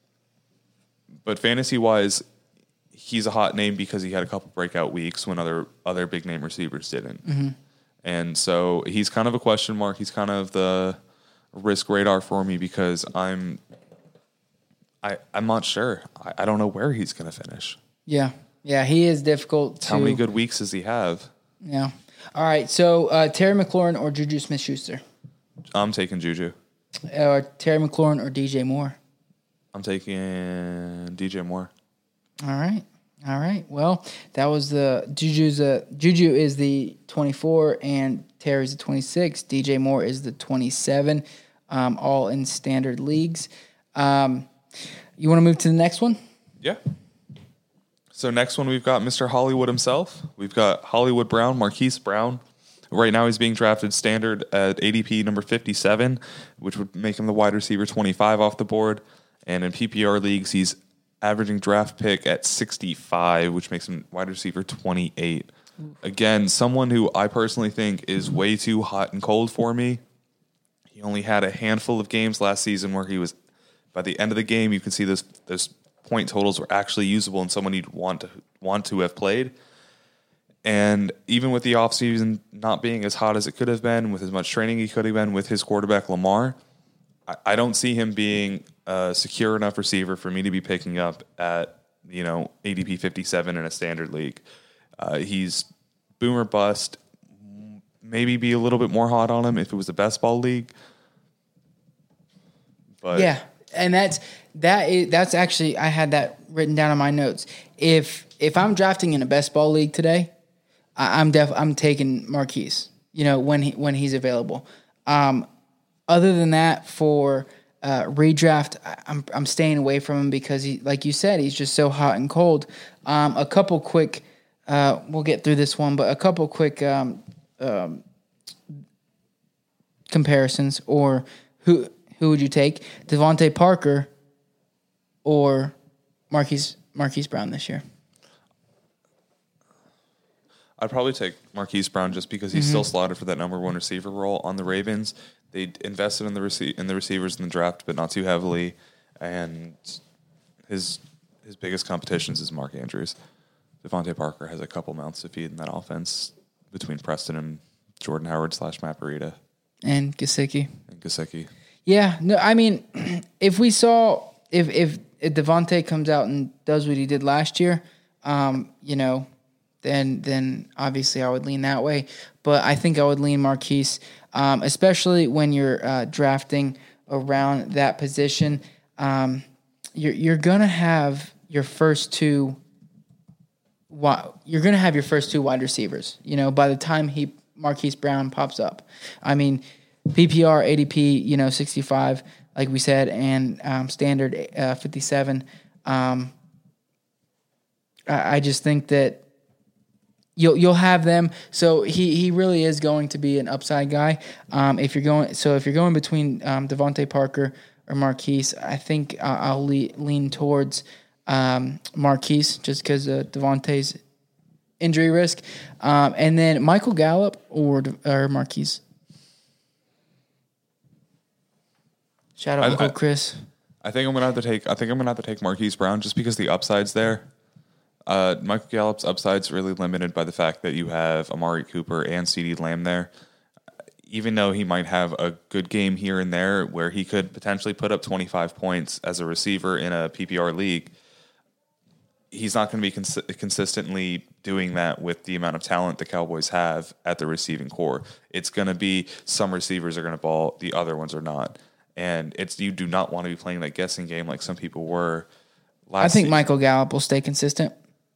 But fantasy-wise, he's a hot name because he had a couple breakout weeks when other other big-name receivers didn't. Mm-hmm. And so he's kind of a question mark. He's kind of the risk radar for me because I'm – I, I'm not sure. I, I don't know where he's going to finish. Yeah. Yeah, he is difficult to... How many good weeks does he have? Yeah. All right, so uh, Terry McLaurin or Juju Smith-Schuster? I'm taking Juju. Or Terry McLaurin or D J Moore? I'm taking D J Moore. All right. All right. Well, that was the... Juju's a, Juju is the twenty-four and Terry's the twenty-six. D J Moore is the twenty-seven, um, all in standard leagues. Um... You want to move to the next one? Yeah. So next one, we've got Mister Hollywood himself. We've got Hollywood Brown, Marquise Brown. Right now he's being drafted standard at A D P number fifty-seven, which would make him the wide receiver twenty-five off the board. And in P P R leagues, he's averaging draft pick at sixty-five, which makes him wide receiver twenty-eight. Again, someone who I personally think is way too hot and cold for me. He only had a handful of games last season where he was... By the end of the game, you can see those those point totals were actually usable and someone you'd want to want to have played. And even with the offseason not being as hot as it could have been, with as much training he could have been with his quarterback Lamar, I, I don't see him being a secure enough receiver for me to be picking up at, you know, A D P fifty-seven in a standard league. Uh, he's boomer bust. Maybe be a little bit more hot on him if it was a best ball league. But yeah, and that's that is that's actually I had that written down in my notes. If if I'm drafting in a best ball league today, I, I'm def I'm taking Marquise. You know, when he when he's available. Um, other than that, for uh, redraft, I, I'm I'm staying away from him because he, like you said, he's just so hot and cold. Um, a couple quick, uh, we'll get through this one, but a couple quick. Um, Um, comparisons, or who who would you take, Devontae Parker or Marquise Marquise Brown this year? I'd probably take Marquise Brown just because he's mm-hmm. still slotted for that number one receiver role on the Ravens. They invested in the rece- in the receivers in the draft, but not too heavily, and his his biggest competitions is Mark Andrews. Devontae Parker has a couple mouths to feed in that offense between Preston and Jordan Howard slash Matt Breida. And Gesicki. And Gesicki. Yeah. No, I mean, if we saw, if, if, if Devontae comes out and does what he did last year, um, you know, then, then obviously I would lean that way. But I think I would lean Marquise, um, especially when you're uh, drafting around that position. Um, you're, you're going to have your first two You're going to have your first two wide receivers, you know, by the time he Marquise Brown pops up. I mean, P P R, A D P, you know, sixty-five, like we said, and um, standard uh, fifty-seven. Um, I, I just think that you'll you'll have them. So he he really is going to be an upside guy. Um, if you're going, so if you're going between um, Devontae Parker or Marquise, I think uh, I'll le- lean towards. Um, Marquise, just because of Devontae's injury risk. Um, and then Michael Gallup or or Marquise. Shout out I, Uncle I, Chris. I think I'm gonna have to take I think I'm gonna have to take Marquise Brown just because the upside's there. Uh, Michael Gallup's upside's really limited by the fact that you have Amari Cooper and CeeDee Lamb there. Even though he might have a good game here and there where he could potentially put up twenty-five points as a receiver in a P P R league, he's not going to be cons- consistently doing that with the amount of talent the Cowboys have at the receiving core. It's going to be some receivers are going to ball, the other ones are not. And it's you do not want to be playing that guessing game like some people were last I think season. Michael Gallup will stay consistent.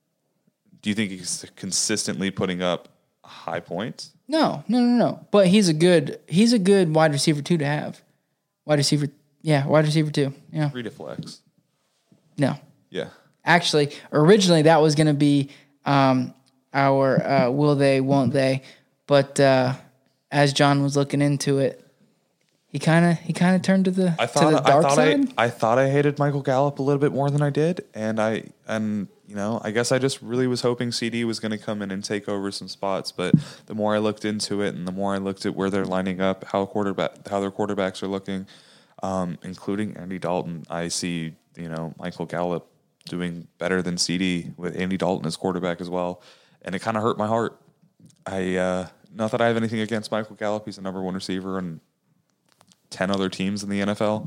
Do you think he's consistently putting up high points? No, no, no, no. But he's a good he's a good wide receiver two to have. Wide receiver, yeah, wide receiver two. Yeah. Three to flex. No. Yeah. Actually, originally that was going to be um, our uh, will they, won't they, but uh, as John was looking into it, he kind of he kind of turned to the I thought to the dark I thought side. I, I thought I hated Michael Gallup a little bit more than I did, and I and you know I guess I just really was hoping C D was going to come in and take over some spots. But the more I looked into it, and the more I looked at where they're lining up, how quarterback how their quarterbacks are looking, um, including Andy Dalton, I see you know Michael Gallup doing better than C D with Andy Dalton as quarterback as well. And it kind of hurt my heart. I uh, not that I have anything against Michael Gallup. He's the number one receiver on ten other teams in the N F L.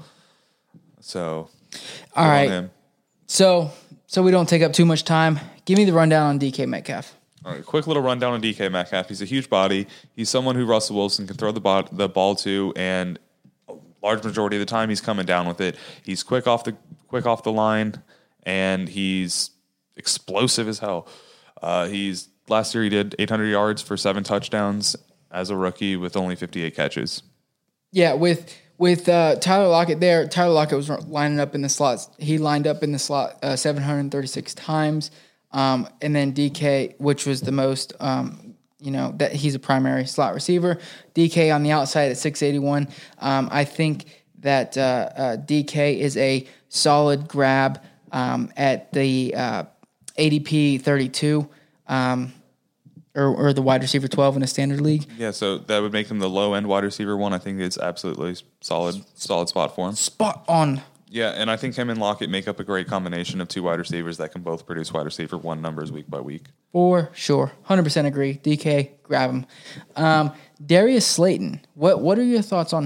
So, all right. Him. So, so we don't take up too much time. Give me the rundown on D K Metcalf. All right, quick little rundown on D K Metcalf. He's a huge body. He's someone who Russell Wilson can throw the, ball, the ball to, and a large majority of the time he's coming down with it. He's quick off the quick off the line. And he's explosive as hell. Uh, he's last year he did eight hundred yards for seven touchdowns as a rookie with only fifty-eight catches. Yeah, with with uh, Tyler Lockett there, Tyler Lockett was lining up in the slots. He lined up in the slot uh, seven hundred thirty-six times, um, and then D K, which was the most, um, you know, that he's a primary slot receiver. D K on the outside at six eighty-one. Um, I think that uh, uh, D K is a solid grab. Um, at the uh, A D P thirty-two, um, or, or the wide receiver twelve in a standard league. Yeah, so that would make him the low end wide receiver one. I think it's absolutely solid, solid spot for him. Spot on. Yeah, and I think him and Lockett make up a great combination of two wide receivers that can both produce wide receiver one numbers week by week. For sure, one hundred percent agree. D K, grab him. Um, Darius Slayton, what what are your thoughts on him?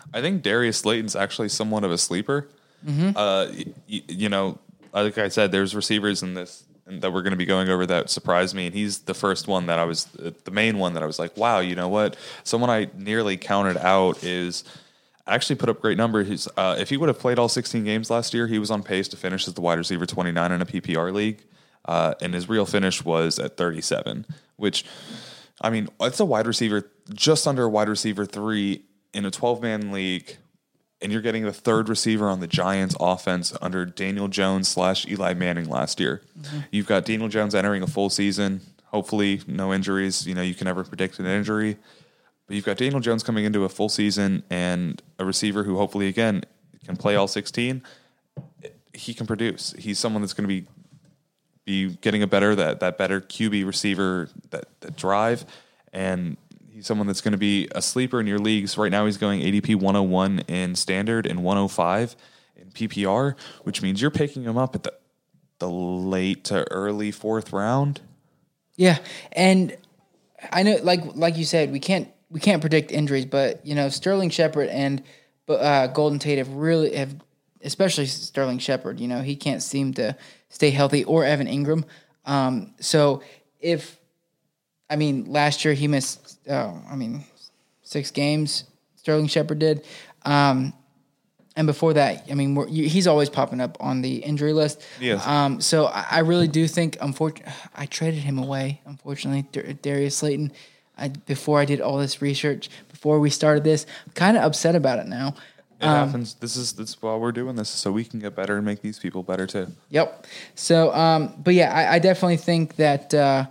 I think Darius Slayton's actually somewhat of a sleeper. Mm-hmm. Uh, y- you know, like I said, there's receivers in this that we're going to be going over that surprised me, and he's the first one that I was, the main one that I was like, wow, you know what? Someone I nearly counted out is actually put up great numbers. He's, uh, if he would have played all sixteen games last year, he was on pace to finish as the wide receiver twenty-nine in a P P R league, uh, and his real finish was at thirty-seven, which, I mean, it's a wide receiver, just under a wide receiver three in a twelve-man league, and you're getting the third receiver on the Giants offense under Daniel Jones slash Eli Manning last year. Mm-hmm. You've got Daniel Jones entering a full season, hopefully no injuries. You know, you can never predict an injury. But you've got Daniel Jones coming into a full season and a receiver who hopefully, again, can play all sixteen. He can produce. He's someone that's going to be be getting a better, that that better Q B receiver, that, that drive. And he's someone that's going to be a sleeper in your leagues. Right now he's going A D P one oh one in standard and one oh five in P P R, which means you're picking him up at the the late to early fourth round. Yeah, and I know, like like you said, we can't we can't predict injuries, but you know, Sterling Shepard and uh, Golden Tate have really have, especially Sterling Shepard. You know, he can't seem to stay healthy, or Evan Ingram. Um, so if I mean, last year he missed, oh, I mean, six games. Sterling Shepard did. Um, and before that, I mean, we're, he's always popping up on the injury list. Yes. Um, so I, I really do think, unfortunately, I traded him away, unfortunately, Dar- Darius Slayton. I, before I did all this research, before we started this, I'm kind of upset about it now. It um, happens. This is that's why we're doing this, so we can get better and make these people better too. Yep. So, um, but yeah, I, I definitely think that uh,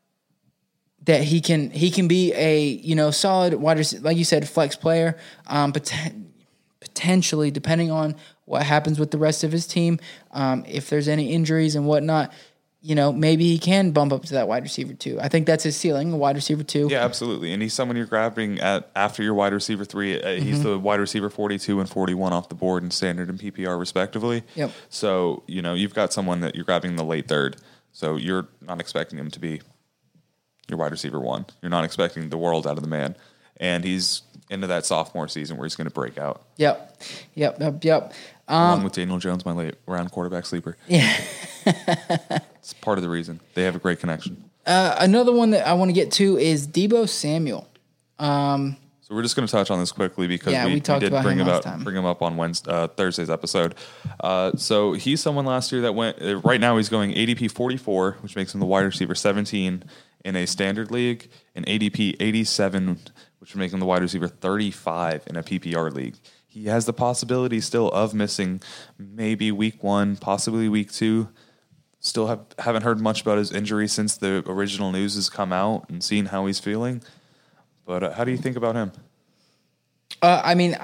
that he can he can be a you know solid wide receiver, like you said, flex player. Um, but potentially, depending on what happens with the rest of his team, um, if there's any injuries and whatnot, you know, maybe he can bump up to that wide receiver two. I think that's his ceiling, a wide receiver two. Yeah, absolutely. And he's someone you're grabbing at after your wide receiver three. Uh, he's mm-hmm. the wide receiver forty-two and forty-one off the board in standard and P P R respectively. Yep. So, you know, you've got someone that you're grabbing in the late third. So you're not expecting him to be your wide receiver one. You're not expecting the world out of the man. And he's into that sophomore season where he's going to break out. Yep. Yep. Yep. Yep. Um, Along with Daniel Jones, my late round quarterback sleeper. Yeah. It's part of the reason. They have a great connection. Uh, another one that I want to get to is Deebo Samuel. Um, so we're just going to touch on this quickly because yeah, we, we, talked we did about bring him him last up, time. bring him up on Wednesday, uh, Thursday's episode. Uh, so he's someone last year that went. Uh, right now he's going A D P forty-four, which makes him the wide receiver seventeen in a standard league, and A D P eighty-seven, which would make him the wide receiver thirty-five in a P P R league. He has the possibility still of missing maybe week one, possibly week two. Still have, haven't heard much about his injury since the original news has come out and seen how he's feeling. But uh, how do you think about him? Uh, I mean,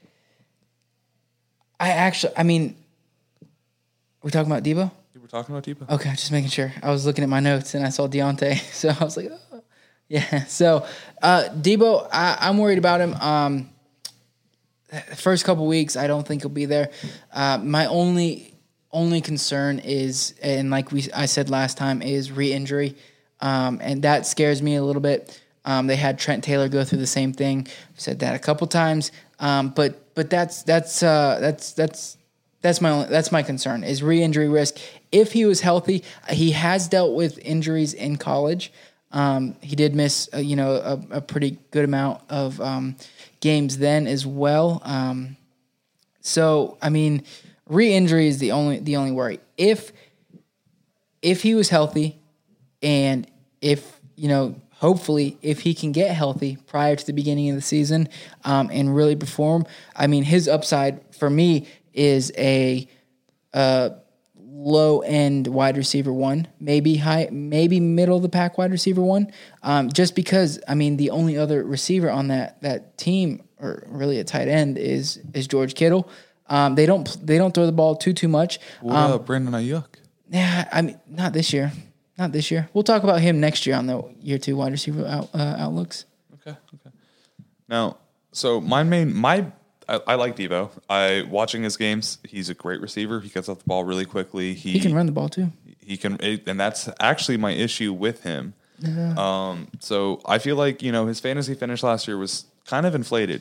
I actually, I mean, we're talking about Deebo? We're talking about Deebo. Okay, just making sure. I was looking at my notes and I saw Deontay, so I was like, oh. Yeah. So uh, Deebo, I, I'm worried about him. Um, first couple weeks, I don't think he'll be there. Uh, my only only concern is, and like we I said last time, is re-injury, um, and that scares me a little bit. Um, they had Trent Taylor go through the same thing. I've said that a couple times, um, but but that's that's uh, that's that's that's my only, that's my concern is re-injury risk. If he was healthy, he has dealt with injuries in college. Um, he did miss, uh, you know, a, a pretty good amount of um, games then as well. Um, so, I mean, re-injury is the only the only worry. If if he was healthy, and if you know, hopefully, if he can get healthy prior to the beginning of the season um, and really perform, I mean, his upside for me is a uh, low end wide receiver one, maybe high, maybe middle of the pack wide receiver one. Um, just because, I mean, the only other receiver on that that team, or really a tight end, is is George Kittle. Um, they don't they don't throw the ball too too much. What um, about Brandon Ayuk? Yeah, I mean, not this year, not this year. We'll talk about him next year on the year two wide receiver out, uh, outlooks. Okay, okay. Now, so my main my. I, I like Deebo. I watching his games. He's a great receiver. He gets off the ball really quickly. He, he can run the ball too. He can, and that's actually my issue with him. Yeah. Um, so I feel like you know his fantasy finish last year was kind of inflated.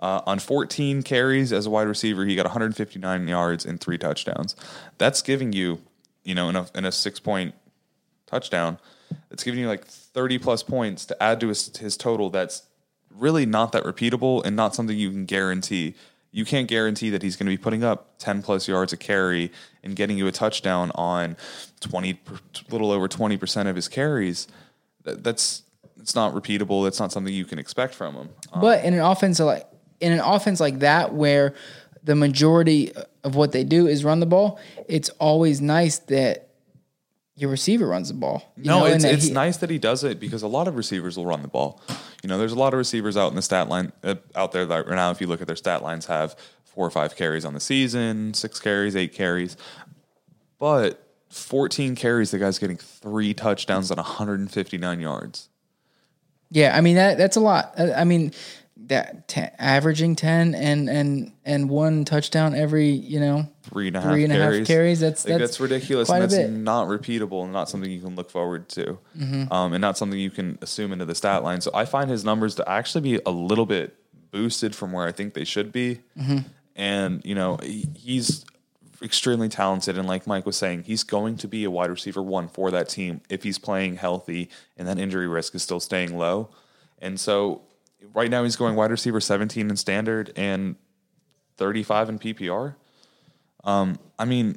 Uh, on fourteen carries as a wide receiver, he got one hundred fifty-nine yards and three touchdowns. That's giving you, you know, in a, in a six-point touchdown, it's giving you like thirty-plus points to add to his, his total. That's really not that repeatable and not something you can guarantee. You can't guarantee that he's going to be putting up ten-plus yards a carry and getting you a touchdown on twenty, little over twenty percent of his carries. That, that's it's not repeatable. That's not something you can expect from him. Um, but in an offense like in an offense like that, where the majority of what they do is run the ball, it's always nice that your receiver runs the ball. You no, know, it's it's he, nice that he does it because a lot of receivers will run the ball. You know, there's a lot of receivers out in the stat line uh, out there that right now, if you look at their stat lines, have four or five carries on the season, six carries, eight carries. But fourteen carries, the guy's getting three touchdowns on one hundred fifty-nine yards. Yeah, I mean that that's a lot. I mean that ten, averaging ten and and and one touchdown every you know three and a half three and carries. a half carries. That's like, that's, that's ridiculous, quite and that's a bit. not repeatable, and not something you can look forward to, Mm-hmm. um, and not something you can assume into the stat line. So I find his numbers to actually be a little bit boosted from where I think they should be, mm-hmm. and you know he, he's extremely talented, and like Mike was saying, he's going to be a wide receiver one for that team if he's playing healthy and that injury risk is still staying low. And so right now he's going wide receiver seventeen in standard and thirty-five in P P R. Um, I mean,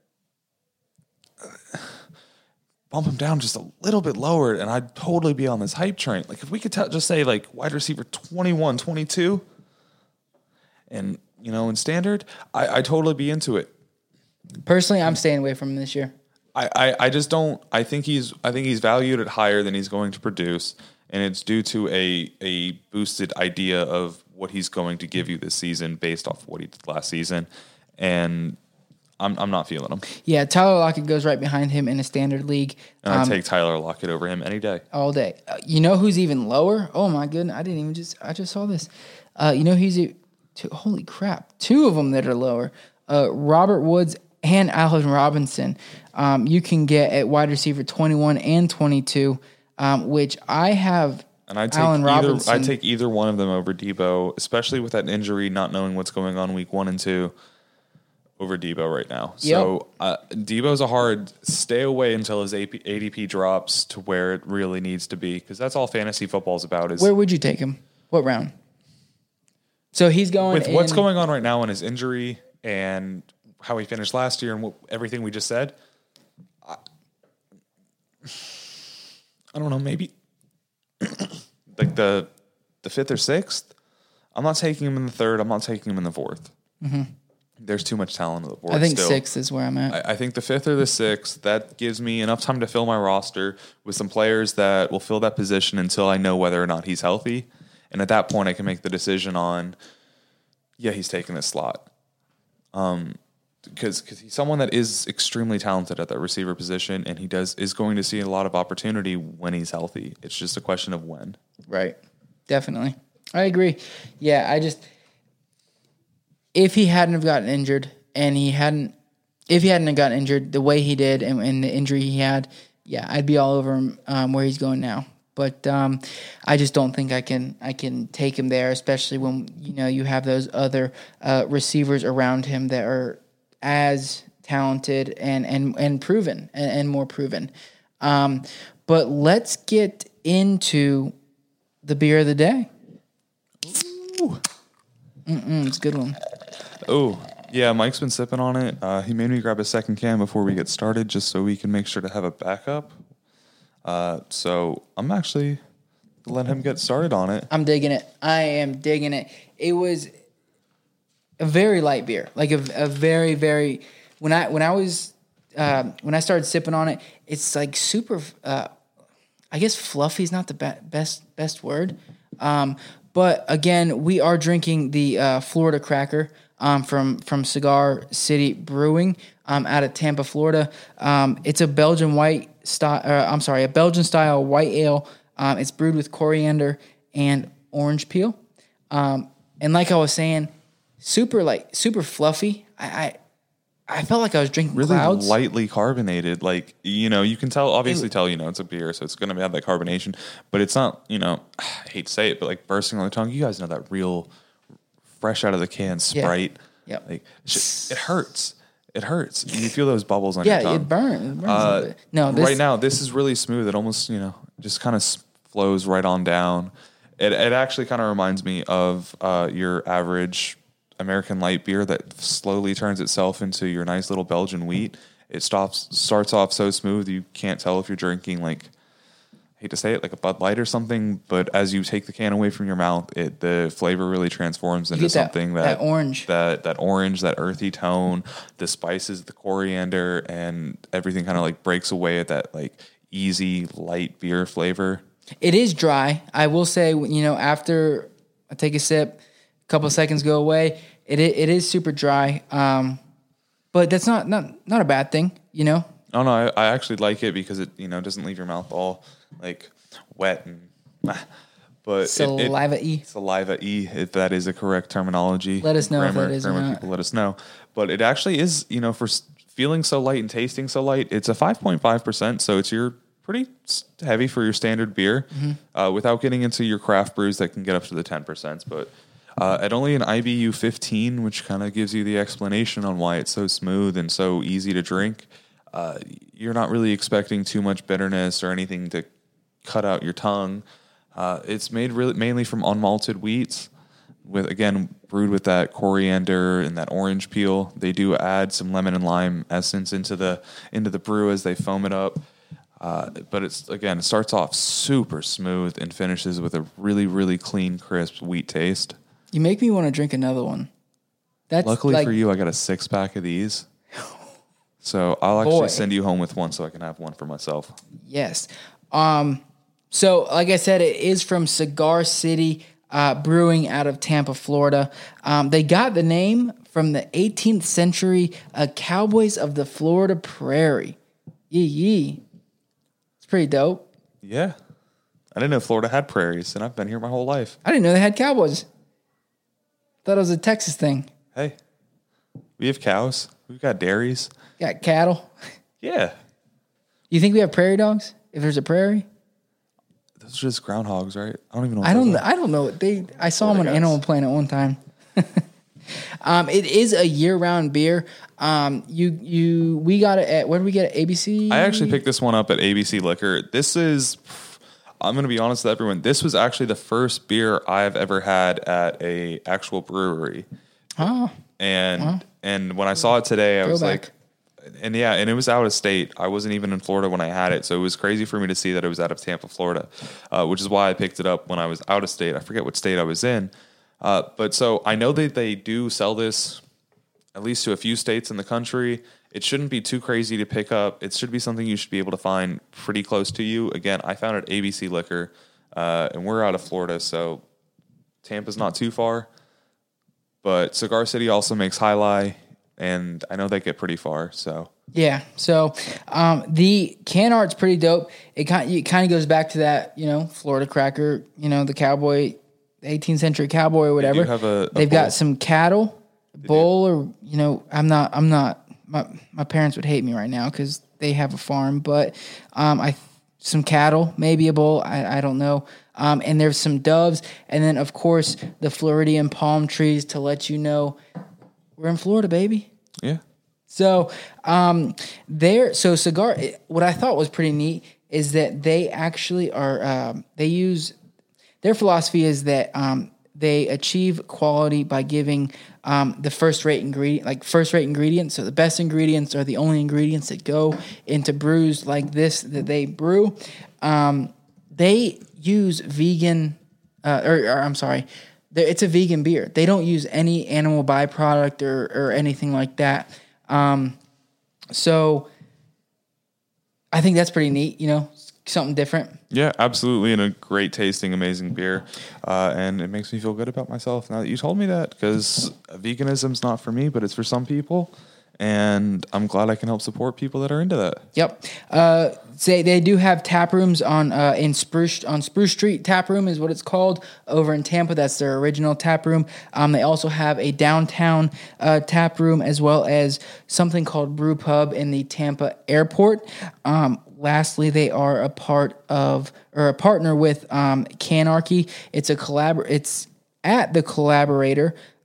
bump him down just a little bit lower and I'd totally be on this hype train. Like if we could t- just say like wide receiver twenty-one, twenty-two and, you know, in standard, I, I'd totally be into it. Personally, I'm staying away from him this year. I, I, I just don't. I think he's. I think he's valued at higher than he's going to produce, and it's due to a a boosted idea of what he's going to give you this season based off what he did last season, and I'm I'm not feeling him. Yeah, Tyler Lockett goes right behind him in a standard league. And I Um, take Tyler Lockett over him any day. all day. Uh, you know who's even lower? Oh my goodness, I didn't even just. I just saw this. Uh, you know he's a, two, holy crap, two of them that are lower. Uh, Robert Woods and Allen Robinson. Um, you can get at wide receiver twenty-one and twenty-two, um, which I have. And I take Allen either. Robinson. I take either one of them over Debo, especially with that injury, not knowing what's going on week one and two. Over Debo right now. So uh, Debo's a hard stay away until his A D P drops to where it really needs to be, because that's all fantasy football is about. Is Where would you take him? What round? So he's going with what's in- going on right now in his injury and how he finished last year and what, everything we just said. I, I don't know, maybe like the the fifth or sixth. I'm not taking him in the third. I'm not taking him in the fourth. Mm-hmm. There's too much talent on the board. I think still. sixth is where I'm at. I, I think the fifth or the sixth, that gives me enough time to fill my roster with some players that will fill that position until I know whether or not he's healthy. And at that point, I can make the decision on, yeah, he's taking this slot. Um, because because he's someone that is extremely talented at that receiver position, and he does is going to see a lot of opportunity when he's healthy. It's just a question of when. Right. Definitely. I agree. Yeah, I just if he hadn't have gotten injured and he hadn't if he hadn't have gotten injured the way he did and, and the injury he had, yeah, I'd be all over him um, where he's going now. But um, I just don't think I can I can take him there, especially when you know you have those other uh, receivers around him that are as talented and and and proven and, and more proven. Um, but let's get into the beer of the day. Ooh. Mm-mm, it's a good one. Oh, yeah, Mike's been sipping on it. Uh, he made me grab a second can before we get started just so we can make sure to have a backup. Uh, so I'm actually letting him get started on it. I'm digging it. I am digging it. It was a very light beer, like a, a very, very. When I when I was uh, when I started sipping on it, it's like super. Uh, I guess fluffy is not the be- best best word, um, but again, we are drinking the uh, Florida Cracker um, from from Cigar City Brewing um, out of Tampa, Florida. Um, it's a Belgian white style. Uh, I'm sorry, a Belgian style white ale. Um, it's brewed with coriander and orange peel, um, and like I was saying, super like super fluffy. I. I I felt like I was drinking really clouds. lightly carbonated. Like, you know, you can tell, obviously tell, you know, it's a beer, so it's going to have that carbonation, but it's not, you know, I hate to say it, but like bursting on the tongue. You guys know that real, fresh out of the can Sprite. Yeah. Yep. Like it hurts. It hurts. You feel those bubbles on yeah, your tongue. it burns. It burns uh, a little bit. No, this, right now this is really smooth. It almost, you know, just kind of flows right on down. It it actually kind of reminds me of uh, your average American light beer that slowly turns itself into your nice little Belgian wheat. It stops starts off so smooth you can't tell if you're drinking, like, I hate to say it, like a Bud Light or something, but as you take the can away from your mouth, it the flavor really transforms into that, something that, that orange, that that orange, that earthy tone, the spices, the coriander, and everything kind of like breaks away at that like easy light beer flavor. It is dry. I will say, you know, after I take a sip, a couple of seconds go away, it it is super dry. Um, but that's not not not a bad thing, you know. Oh no, I, I actually like it because it, you know, doesn't leave your mouth all like wet and but saliva e saliva e if that is a correct terminology. Let us know grammar, if that is or grammar not. People let us know. But it actually is, you know, for feeling so light and tasting so light, it's a five point five percent, so it's your pretty heavy for your standard beer, mm-hmm. uh, without getting into your craft brews that can get up to the ten percent. But uh, at only an I B U fifteen, which kind of gives you the explanation on why it's so smooth and so easy to drink, uh, you're not really expecting too much bitterness or anything to cut out your tongue. Uh, it's made really mainly from unmalted wheats, with again brewed with that coriander and that orange peel. They do add some lemon and lime essence into the into the brew as they foam it up. Uh, but it's again, it starts off super smooth and finishes with a really, really clean, crisp wheat taste. You make me want to drink another one. That's luckily like, for you, I got a six pack of these, so I'll actually boy. send you home with one so I can have one for myself. Yes. Um. So, like I said, it is from Cigar City uh, Brewing out of Tampa, Florida. Um, they got the name from the eighteenth century uh, Cowboys of the Florida Prairie. Yee yee. Pretty dope. Yeah. I didn't know Florida had prairies, and I've been here my whole life. I didn't know they had cowboys. Thought it was a Texas thing. Hey, we have cows. We've got dairies. Got cattle. Yeah. You think we have prairie dogs? If there's a prairie? Those are just groundhogs, right? I don't even know what I don't are. I don't know. They I saw them on Animal Planet one time. Um, it is a year-round beer. Um, you you we got it at where did we get it? A B C. I actually picked this one up at A B C Liquor. This is, I'm going to be honest with everyone. This was actually the first beer I've ever had at a actual brewery. Oh, and oh. and when I saw it today, I Throwback. was like, and yeah, and it was out of state. I wasn't even in Florida when I had it, so it was crazy for me to see that it was out of Tampa, Florida, uh, which is why I picked it up when I was out of state. I forget what state I was in. Uh, but so I know that they do sell this at least to a few states in the country. It shouldn't be too crazy to pick up. It should be something you should be able to find pretty close to you. Again, I found it at A B C Liquor, uh, and we're out of Florida, so Tampa's not too far. But Cigar City also makes High Lie, and I know they get pretty far. So yeah, so um, the can art's pretty dope. It kind it kind of goes back to that, you know, Florida cracker, you know, the cowboy. eighteenth century cowboy or whatever. They have a, a They've bull. got some cattle, a bull, or you know, I'm not, I'm not. My my parents would hate me right now because they have a farm, but um, I some cattle, maybe a bull, I, I don't know. Um, and there's some doves, and then of course the Floridian palm trees to let you know we're in Florida, baby. Yeah. So um, there, so cigar. What I thought was pretty neat is that they actually are. Um, they use. Their philosophy is that um, they achieve quality by giving um, the first-rate ingredient, like first-rate ingredients. So the best ingredients are the only ingredients that go into brews like this that they brew. Um, they use vegan, uh, or, or I'm sorry, it's a vegan beer. They don't use any animal byproduct or, or anything like that. Um, so I think that's pretty neat. You know, something different. Yeah, absolutely, and a great tasting, amazing beer, uh, and it makes me feel good about myself now that you told me that, because veganism's not for me, but it's for some people, and I'm glad I can help support people that are into that. Yep. Uh, say they do have tap rooms on uh, in Spruce on Spruce Street. Tap room is what it's called over in Tampa. That's their original tap room. Um, they also have a downtown uh, tap room as well as something called Brew Pub in the Tampa airport. Um, Lastly, they are a part of or a partner with um, Canarchy. It's a collabor. It's at the Collaborator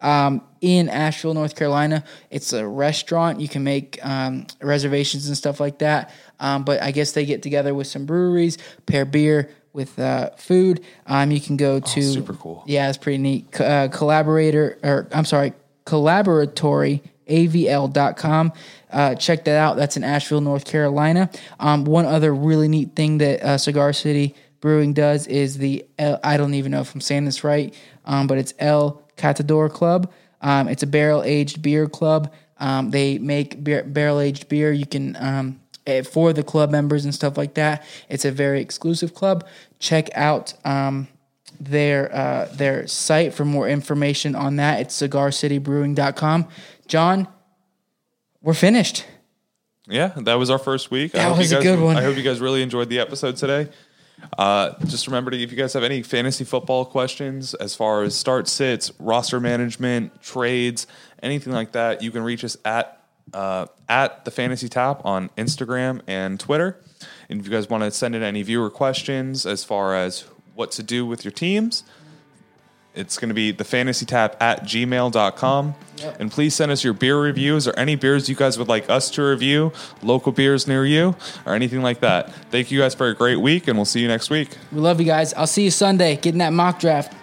um, in Asheville, North Carolina. It's a restaurant. You can make um, reservations and stuff like that. Um, but I guess they get together with some breweries, pair beer with uh, food. Um, you can go to Oh, super cool. Yeah, it's pretty neat. Uh, collaborator, or I'm sorry, collaboratory A V L dot com. Uh, check that out. That's in Asheville, North Carolina. Um, one other really neat thing that uh, Cigar City Brewing does is the El, I don't even know if I'm saying this right, um, but it's El Catador Club. Um, it's a barrel aged beer club. Um, they make beer, barrel aged beer. You can um, for the club members and stuff like that. It's a very exclusive club. Check out um, their uh, their site for more information on that. It's cigar city brewing dot com. John, we're finished. Yeah, that was our first week. That I hope was you a guys, good one. I hope you guys really enjoyed the episode today. Uh, just remember to, if you guys have any fantasy football questions as far as start sits, roster management, trades, anything like that, you can reach us at uh, at the Fantasy Tap on Instagram and Twitter. And if you guys want to send in any viewer questions as far as what to do with your teams, it's going to be the fantasy tap at gmail dot com. Yep. And please send us your beer reviews or any beers you guys would like us to review, local beers near you, or anything like that. Thank you guys for a great week, and we'll see you next week. We love you guys. I'll see you Sunday. Get in that mock draft.